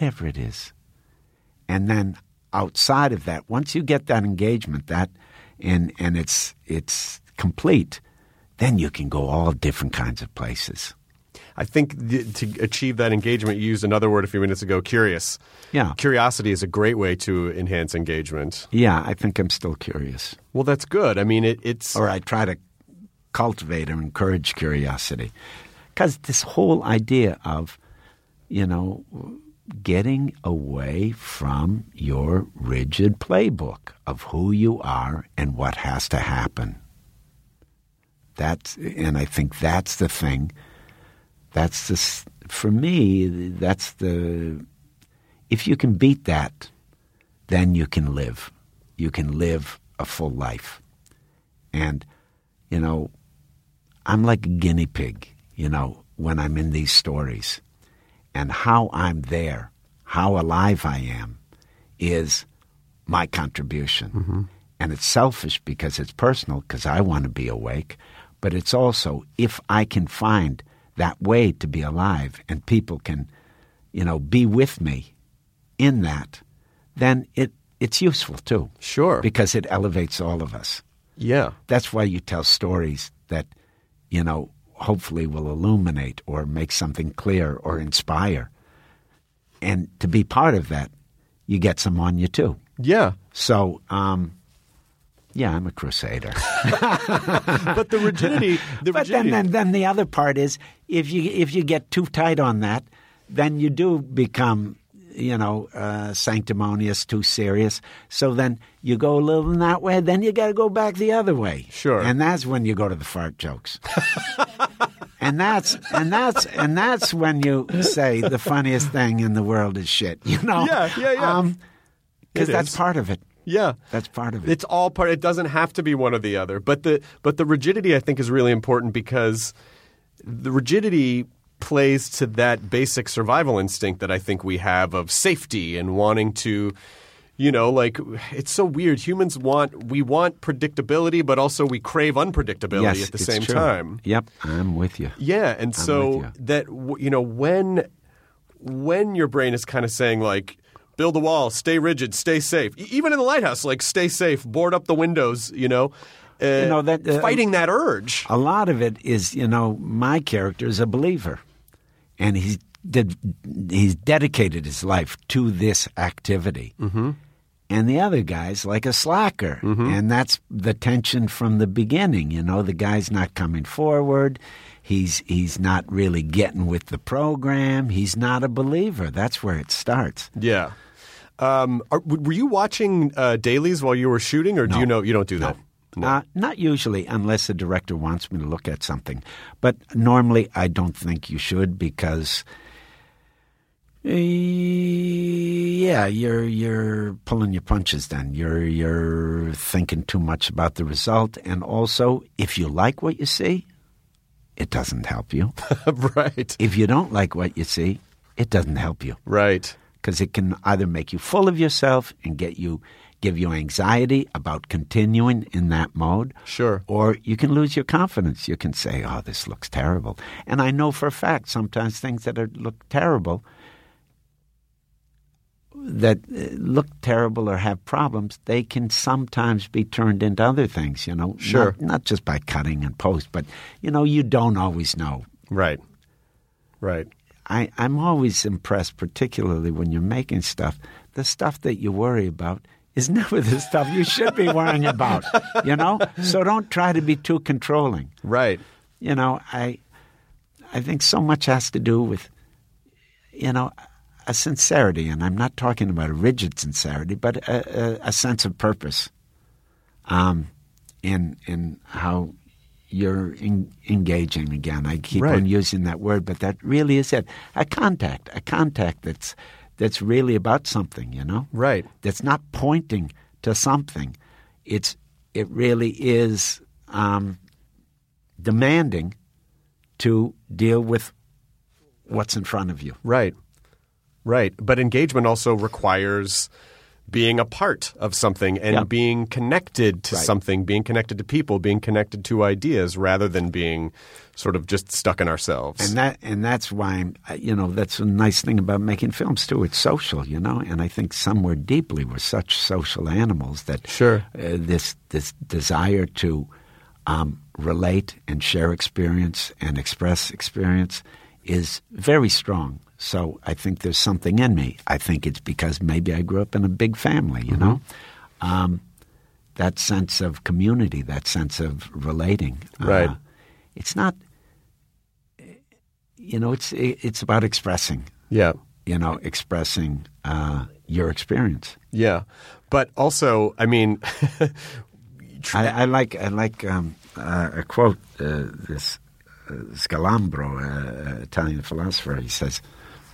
And then outside of that, once you get that engagement, and it's complete, then you can go all different kinds of places. I think to achieve that engagement, you used another word a few minutes ago, curious. Yeah. Curiosity is a great way to enhance engagement. Yeah, I think I'm still curious. Well, that's good. I mean, it's... Or I try to cultivate or encourage curiosity. Because this whole idea of, getting away from your rigid playbook of who you are and what has to happen. And I think that's the thing. For me, if you can beat that, then you can live. You can live a full life. And, I'm like a guinea pig, when I'm in these stories. And how I'm there, how alive I am, is my contribution. And it's selfish because it's personal, because I want to be awake. But it's also, if I can find that way to be alive and people can, be with me in that, then it's useful too. Sure. Because it elevates all of us. Yeah. That's why you tell stories that, hopefully will illuminate or make something clear or inspire. And to be part of that, you get some on you too. Yeah. So, yeah, I'm a crusader. But the rigidity. But then the other part is, if you get too tight on that, then you do become, sanctimonious, too serious. So then you go a little in that way, then you got to go back the other way. Sure. And that's when you go to the fart jokes. and that's when you say the funniest thing in the world is shit. Yeah. Because that's part of it. Yeah. That's part of it. It's all part. It doesn't have to be one or the other. But the rigidity, I think, is really important because the rigidity plays to that basic survival instinct that I think we have of safety and wanting to, it's so weird. Humans want predictability, but also we crave unpredictability at the same time. Yep, I'm with you. Yeah, and so that, when your brain is kind of saying like, build a wall, stay rigid, stay safe. Even in the lighthouse, like stay safe, board up the windows, fighting that urge. A lot of it is, my character is a believer. And he's dedicated his life to this activity. Mm-hmm. And the other guy's like a slacker. Mm-hmm. And that's the tension from the beginning. The guy's not coming forward. He's not really getting with the program. He's not a believer. That's where it starts. Yeah. Were you watching dailies while you were shooting, or No. you don't do that? No. Not usually, unless the director wants me to look at something. But normally, I don't think you should because, you're pulling your punches. Then you're thinking too much about the result, and also, if you like what you see, it doesn't help you. Right. If you don't like what you see, it doesn't help you. Right. Because it can either make you full of yourself and give you anxiety about continuing in that mode. Sure. Or you can lose your confidence. You can say, oh, this looks terrible. And I know for a fact sometimes things that look terrible, that look terrible or have problems, they can sometimes be turned into other things, Sure. Not just by cutting and post, but, you don't always know. Right. I'm always impressed, particularly when you're making stuff, the stuff that you worry about is never the stuff you should be worrying about, So don't try to be too controlling. Right. I think so much has to do with, a sincerity, and I'm not talking about a rigid sincerity, but a sense of purpose in how you're engaging again. I keep on using that word, but that really is it. A contact that's really about something, Right. That's not pointing to something. It really is demanding to deal with what's in front of you. Right. But engagement also requires being a part of something and being connected to something, being connected to people, being connected to ideas rather than being sort of just stuck in ourselves. And that's why, that's a nice thing about making films too. It's social, and I think somewhere deeply we're such social animals that this desire to relate and share experience and express experience is very strong. So I think there's something in me. I think it's because maybe I grew up in a big family, that sense of community, that sense of relating. Right. It's not, it's about expressing. Yeah. Expressing your experience. Yeah. But also, I mean, I like a quote. This Scalambro, Italian philosopher, he says,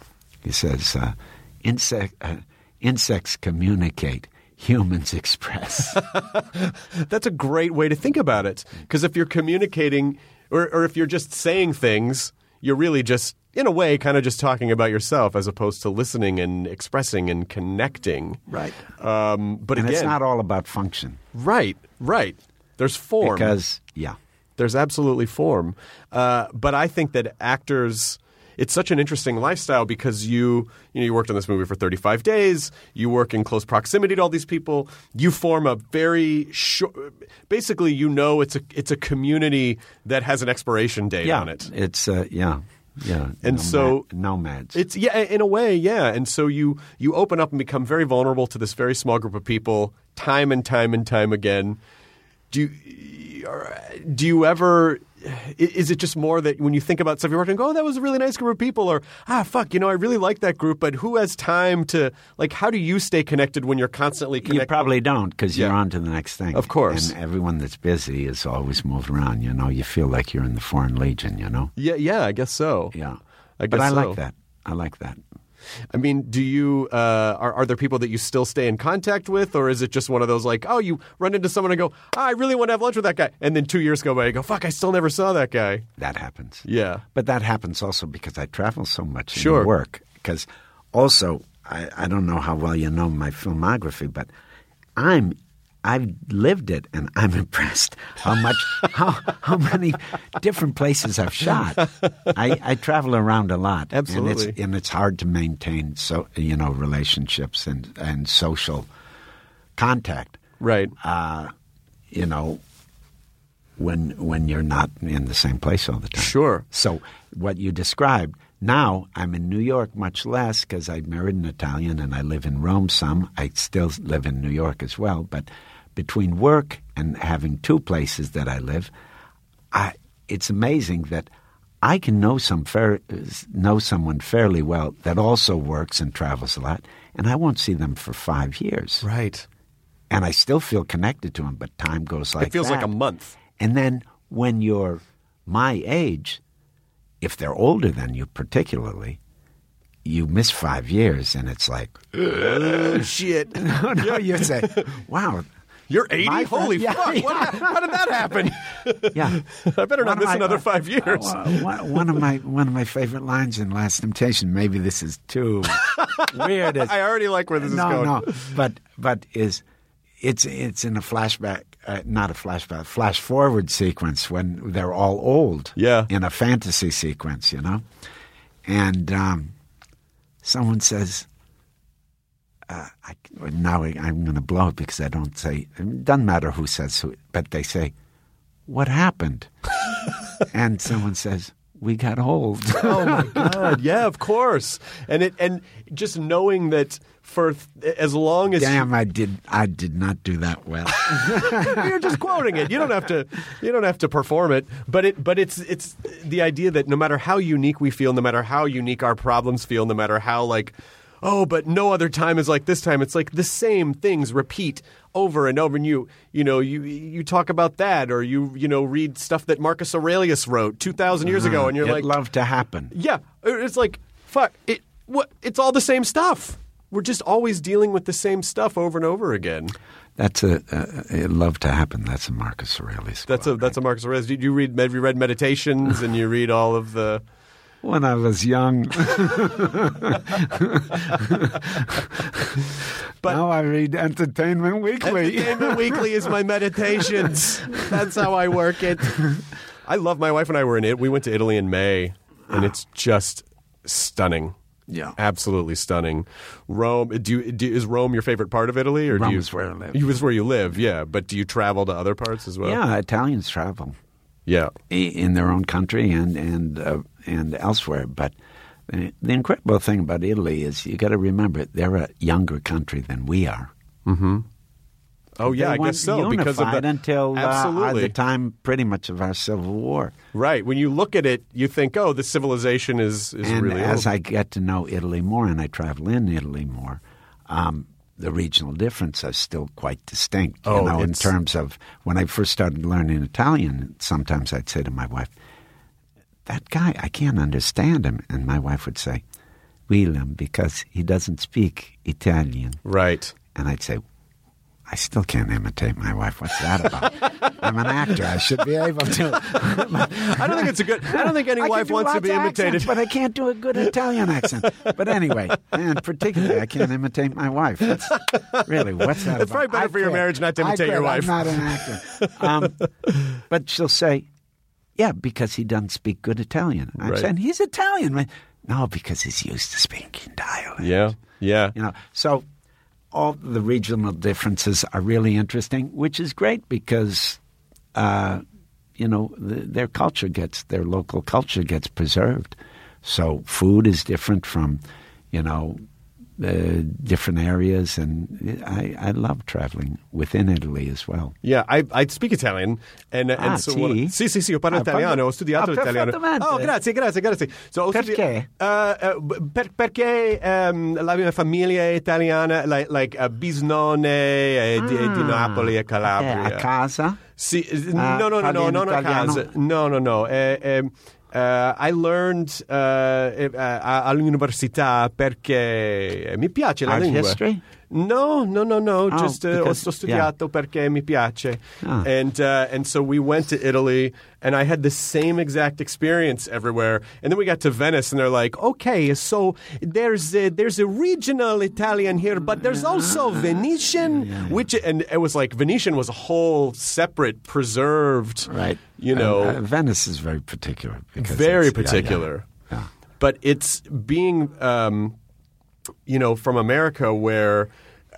insects communicate, humans express. That's a great way to think about it. Because if you're communicating or if you're just saying things, you're really just, in a way, kind of just talking about yourself as opposed to listening and expressing and connecting. Right. But it's not all about function. Right. There's form. Because, there's absolutely form. But I think that actors – it's such an interesting lifestyle because you worked on this movie for 35 days. You work in close proximity to all these people. You form a very short – basically, it's a community that has an expiration date on it. It's And so nomads. It's in a way, And so you open up and become very vulnerable to this very small group of people time and time and time again. Do you ever – is it just more that when you think about stuff you're working, go, oh, that was a really nice group of people, or I really like that group, but who has time to – how do you stay connected when you're constantly connected? You probably don't because you're on to the next thing. Of course. And everyone that's busy is always moved around, You feel like you're in the Foreign Legion, Yeah, I guess so. Yeah. But I like that. I like that. I mean, do you are there people that you still stay in contact with, or is it just one of those you run into someone and go, I really want to have lunch with that guy, and then 2 years go by and you go, fuck, I still never saw that guy. That happens. Yeah. But that happens also because I travel so much in work. Because also, I don't know how well you know my filmography, but I've lived it, and I'm impressed how many different places I've shot. I travel around a lot, absolutely, and it's hard to maintain relationships and social contact, right? When you're not in the same place all the time. Sure. So what you described. Now I'm in New York much less because I married an Italian and I live in Rome some. I still live in New York as well, but between work and having two places that I live, it's amazing that I can know someone fairly well that also works and travels a lot, and I won't see them for 5 years. Right. And I still feel connected to them, but time goes like that. It feels like a month. And then when you're my age, if they're older than you particularly, you miss 5 years, and it's like, oh, shit. No, you say, wow. You're 80? Holy fuck. How did that happen? Yeah. I better not miss another 5 years. One of my favorite lines in Last Temptation, maybe this is too weird. I already like where this is going. No, but it's in a flashback, not a flashback, flash forward sequence when they're all old. Yeah. In a fantasy sequence, And someone says, now I'm going to blow it because I don't say, it doesn't matter who says who, but they say, what happened? And someone says, we got old. Oh my God! Yeah, of course. And just knowing that for as long as I did not do that well. You're just quoting it. You don't have to perform it. But it's the idea that no matter how unique we feel, no matter how unique our problems feel, no matter how like, oh, but no other time is like this time. It's like the same things repeat over and over. And you talk about that, or you read stuff that Marcus Aurelius wrote 2,000 years ago, and you're like, love to happen. Yeah, it's like fuck it. What? It's all the same stuff. We're just always dealing with the same stuff over and over again. That's love to happen. That's a Marcus Aurelius. That's a Marcus Aurelius. Did you read? Have you read Meditations? And you read all of the. When I was young. But now I read Entertainment Weekly. Entertainment Weekly is my Meditations. That's how I work it. I love, my wife and I were in it. We went to Italy in May, and it's just stunning. Yeah, absolutely stunning. Rome. Is Rome your favorite part of Italy, or Rome is where I live. It's where you live, yeah. But do you travel to other parts as well? Yeah, Italians travel. Yeah, in their own country and elsewhere. But the incredible thing about Italy is you got to remember they're a younger country than we are. Mm-hmm. Oh yeah, I guess so. Because of until the time pretty much of our Civil War. Right. When you look at it, you think, oh, the civilization is really old. As I get to know Italy more and I travel in Italy more, the regional differences are still quite distinct. In terms of when I first started learning Italian, sometimes I'd say to my wife, that guy, I can't understand him. And my wife would say, William, because he doesn't speak Italian. Right. And I'd say, I still can't imitate my wife. What's that about? I'm an actor. I should be able to. I don't think any wife wants to be imitated. Accents, but I can't do a good Italian accent. But anyway, and particularly, I can't imitate my wife. What's that It's about? probably better for your marriage not to imitate your wife. I'm not an actor. But she'll say, yeah, because he doesn't speak good Italian. I'm saying, he's Italian. No, because he's used to speaking dialect. Yeah, yeah. So all the regional differences are really interesting, which is great because, their local culture gets preserved. So food is different from, different areas, and I love traveling within Italy as well. Yeah, I speak Italian, and so sì, io parlo italiano, ho studiato l'italiano. Oh, grazie. So, perché? Perché la mia famiglia è italiana, like bisnonne di Napoli e Calabria. A casa? Sì, no, non a casa. No. I learned all'università perché mi piace la lingua. History? No. Just ho studiato perché mi piace. And so we went to Italy, and I had the same exact experience everywhere. And then we got to Venice, and they're like, okay, so there's a regional Italian here, but there's also Venetian, and it was like Venetian was a whole separate preserved, right? Venice is very particular. Very particular. Yeah. But it's being, from America where,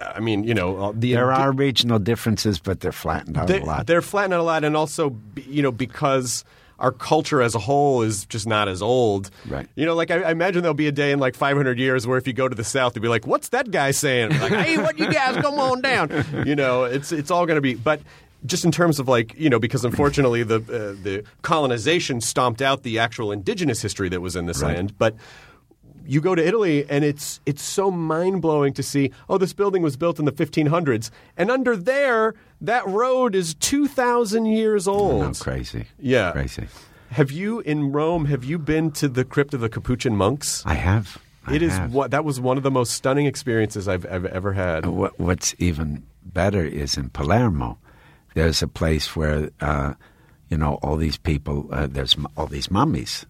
there are regional differences, but they're flattened out a lot. They're flattened out a lot, and also, because our culture as a whole is just not as old. Right. I imagine there'll be a day in 500 years where if you go to the South, you'll be like, what's that guy saying? Like, hey, what you guys, come on down. It's all going to be, but just in terms of because unfortunately the colonization stomped out the actual indigenous history that was in this land. But you go to Italy, and it's so mind-blowing to see, this building was built in the 1500s, and under there, that road is 2,000 years old. Oh, crazy. Yeah. Crazy. In Rome, have you been to the crypt of the Capuchin monks? I have. That was one of the most stunning experiences I've ever had. What's even better is in Palermo. There's a place where, all these people, there's all these mummies,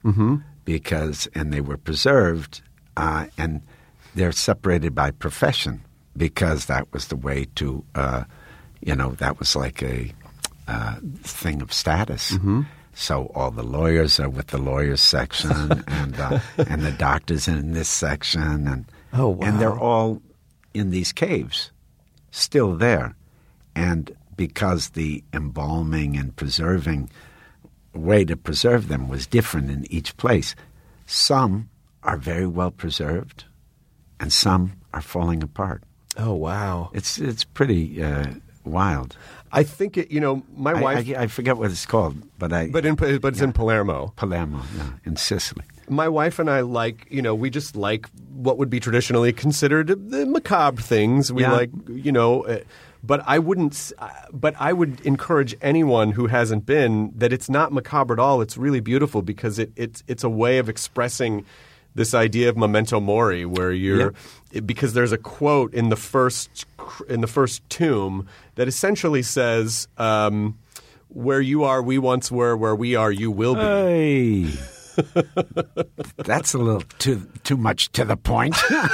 and they were preserved, and they're separated by profession because that was the way to, that was like a thing of status. Mm-hmm. So all the lawyers are with the lawyers section, and the doctors in this section, and oh wow. And they're all in these caves, still there. And because the embalming and preserving way to preserve them was different in each place, some are very well preserved and some are falling apart. Oh, wow. It's pretty wild. I think my wife. I forget what it's called, but it's in Palermo. Palermo, yeah, in Sicily. My wife and I we just like what would be traditionally considered the macabre things. We like, but I wouldn't. But I would encourage anyone who hasn't been that it's not macabre at all. It's really beautiful because it's a way of expressing this idea of memento mori, where because there's a quote in the first tomb that essentially says, "Where you are, we once were. Where we are, you will be." Hey. That's a little too much to the point.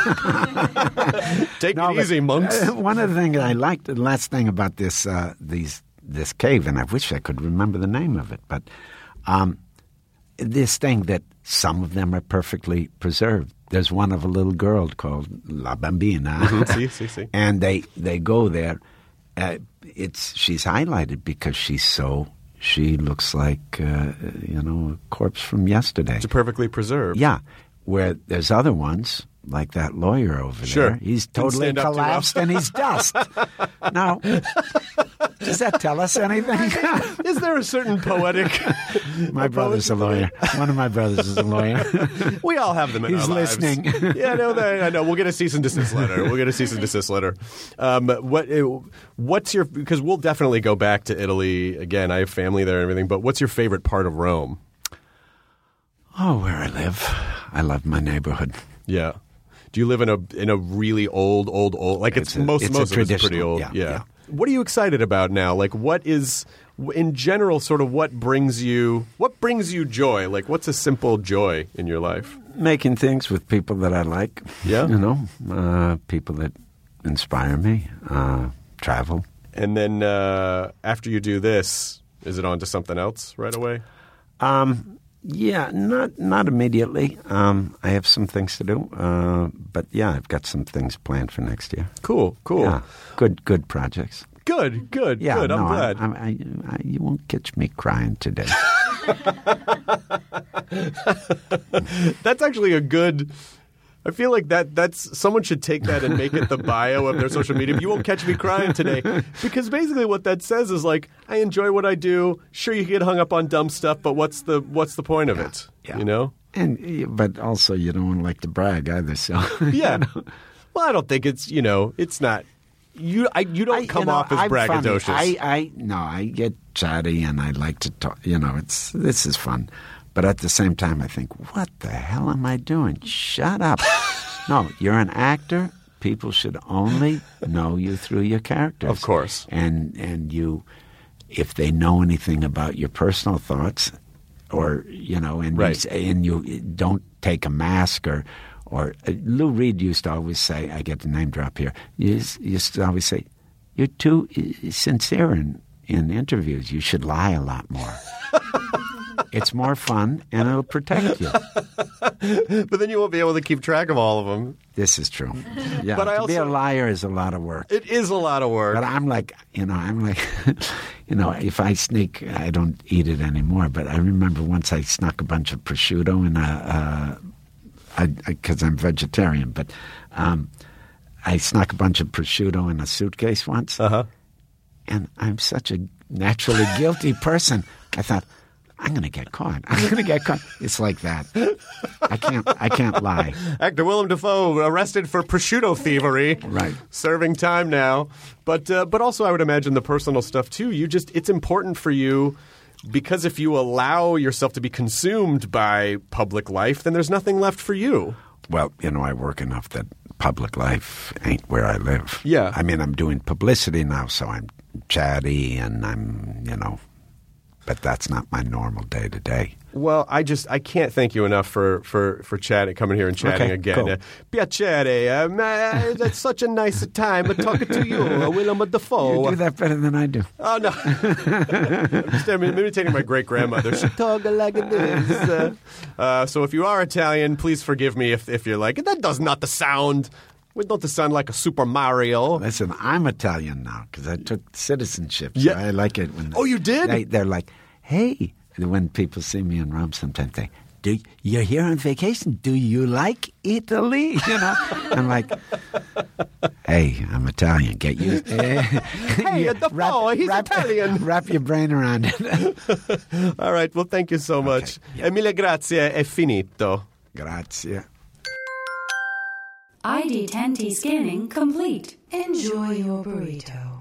Take it easy, monks. One of the things I liked, the last thing about this cave, and I wish I could remember the name of it, but this thing that some of them are perfectly preserved. There's one of a little girl called La Bambina, mm-hmm. And they go there. She's highlighted because she looks like a corpse from yesterday. It's perfectly preserved. Yeah, where there's other ones like that lawyer over there. He's totally collapsed and he's dust. Now, does that tell us anything? Is there a certain poetic? My brother's a lawyer. One of my brothers is a lawyer. We all have them in our lives. He's listening. Yeah, I know. We'll get a cease and desist letter. What's your? Because we'll definitely go back to Italy again. I have family there and everything. But what's your favorite part of Rome? Oh, where I live. I love my neighborhood. Yeah. Do you live in a really old? Like most of it's pretty old. Yeah. What are you excited about now? Like, what is, in general, sort of what brings you joy? Like, what's a simple joy in your life? Making things with people that I like. Yeah. People that inspire me. Travel. And then after you do this, is it on to something else right away? Yeah, not immediately. I have some things to do, but yeah, I've got some things planned for next year. Cool. Yeah, good projects. Good. Yeah, good. I'm glad. You won't catch me crying today. That's actually a good. I feel like that's someone should take that and make it the bio of their social media. You won't catch me crying today, because basically what that says is like, I enjoy what I do. Sure, you get hung up on dumb stuff, but what's the point of it? Yeah. But also you don't like to brag either. So yeah. Well, I don't think it's it's not. You don't come off as braggadocious. I get chatty and I like to talk. This is fun. But at the same time, I think, what the hell am I doing? Shut up. No, you're an actor. People should only know you through your characters. Of course. And you, if they know anything about your personal thoughts, or, and, right. and you don't take a mask or Lou Reed used to always say, I get the name drop here, used to always say, you're too sincere in interviews. You should lie a lot more. It's more fun, and it'll protect you. But then you won't be able to keep track of all of them. This is true. Yeah, but to be a liar is a lot of work. It is a lot of work. But I'm like, if I sneak, I don't eat it anymore. But I remember once I snuck a bunch of prosciutto because I'm vegetarian, but I snuck a bunch of prosciutto in a suitcase once. Uh-huh. And I'm such a naturally guilty person. I thought, I'm going to get caught. It's like that. I can't lie. Actor Willem Dafoe arrested for prosciutto thievery. Right. Serving time now. But also I would imagine the personal stuff too. It's important for you because if you allow yourself to be consumed by public life, then there's nothing left for you. Well, I work enough that public life ain't where I live. Yeah. I mean, I'm doing publicity now, so I'm chatty and I'm, but that's not my normal day to day. Well, I can't thank you enough for coming here and chatting again. Cool. Piacere. That's such a nice time talking to you, Willem Dafoe. You do that better than I do. Oh, no. I'm imitating my great-grandmother. She talk like this. So if you are Italian, please forgive me if you're like, that does not the sound We don't sound like a Super Mario. Listen, I'm Italian now because I took citizenship. So Yeah. I like it when. Oh, you did? They're like, hey, when people see me in Rome, sometimes they, you're here on vacation. Do you like Italy? You know, I'm like, hey, I'm Italian. Get used. Hey, he's Italian. Wrap your brain around it. All right. Well, thank you so much. Mille grazie. È finito. Grazie. ID10T scanning complete. Enjoy your burrito.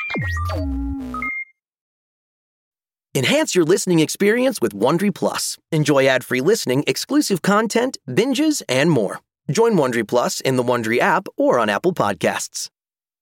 Enhance your listening experience with Wondery Plus. Enjoy ad-free listening, exclusive content, binges, and more. Join Wondery Plus in the Wondery app or on Apple Podcasts.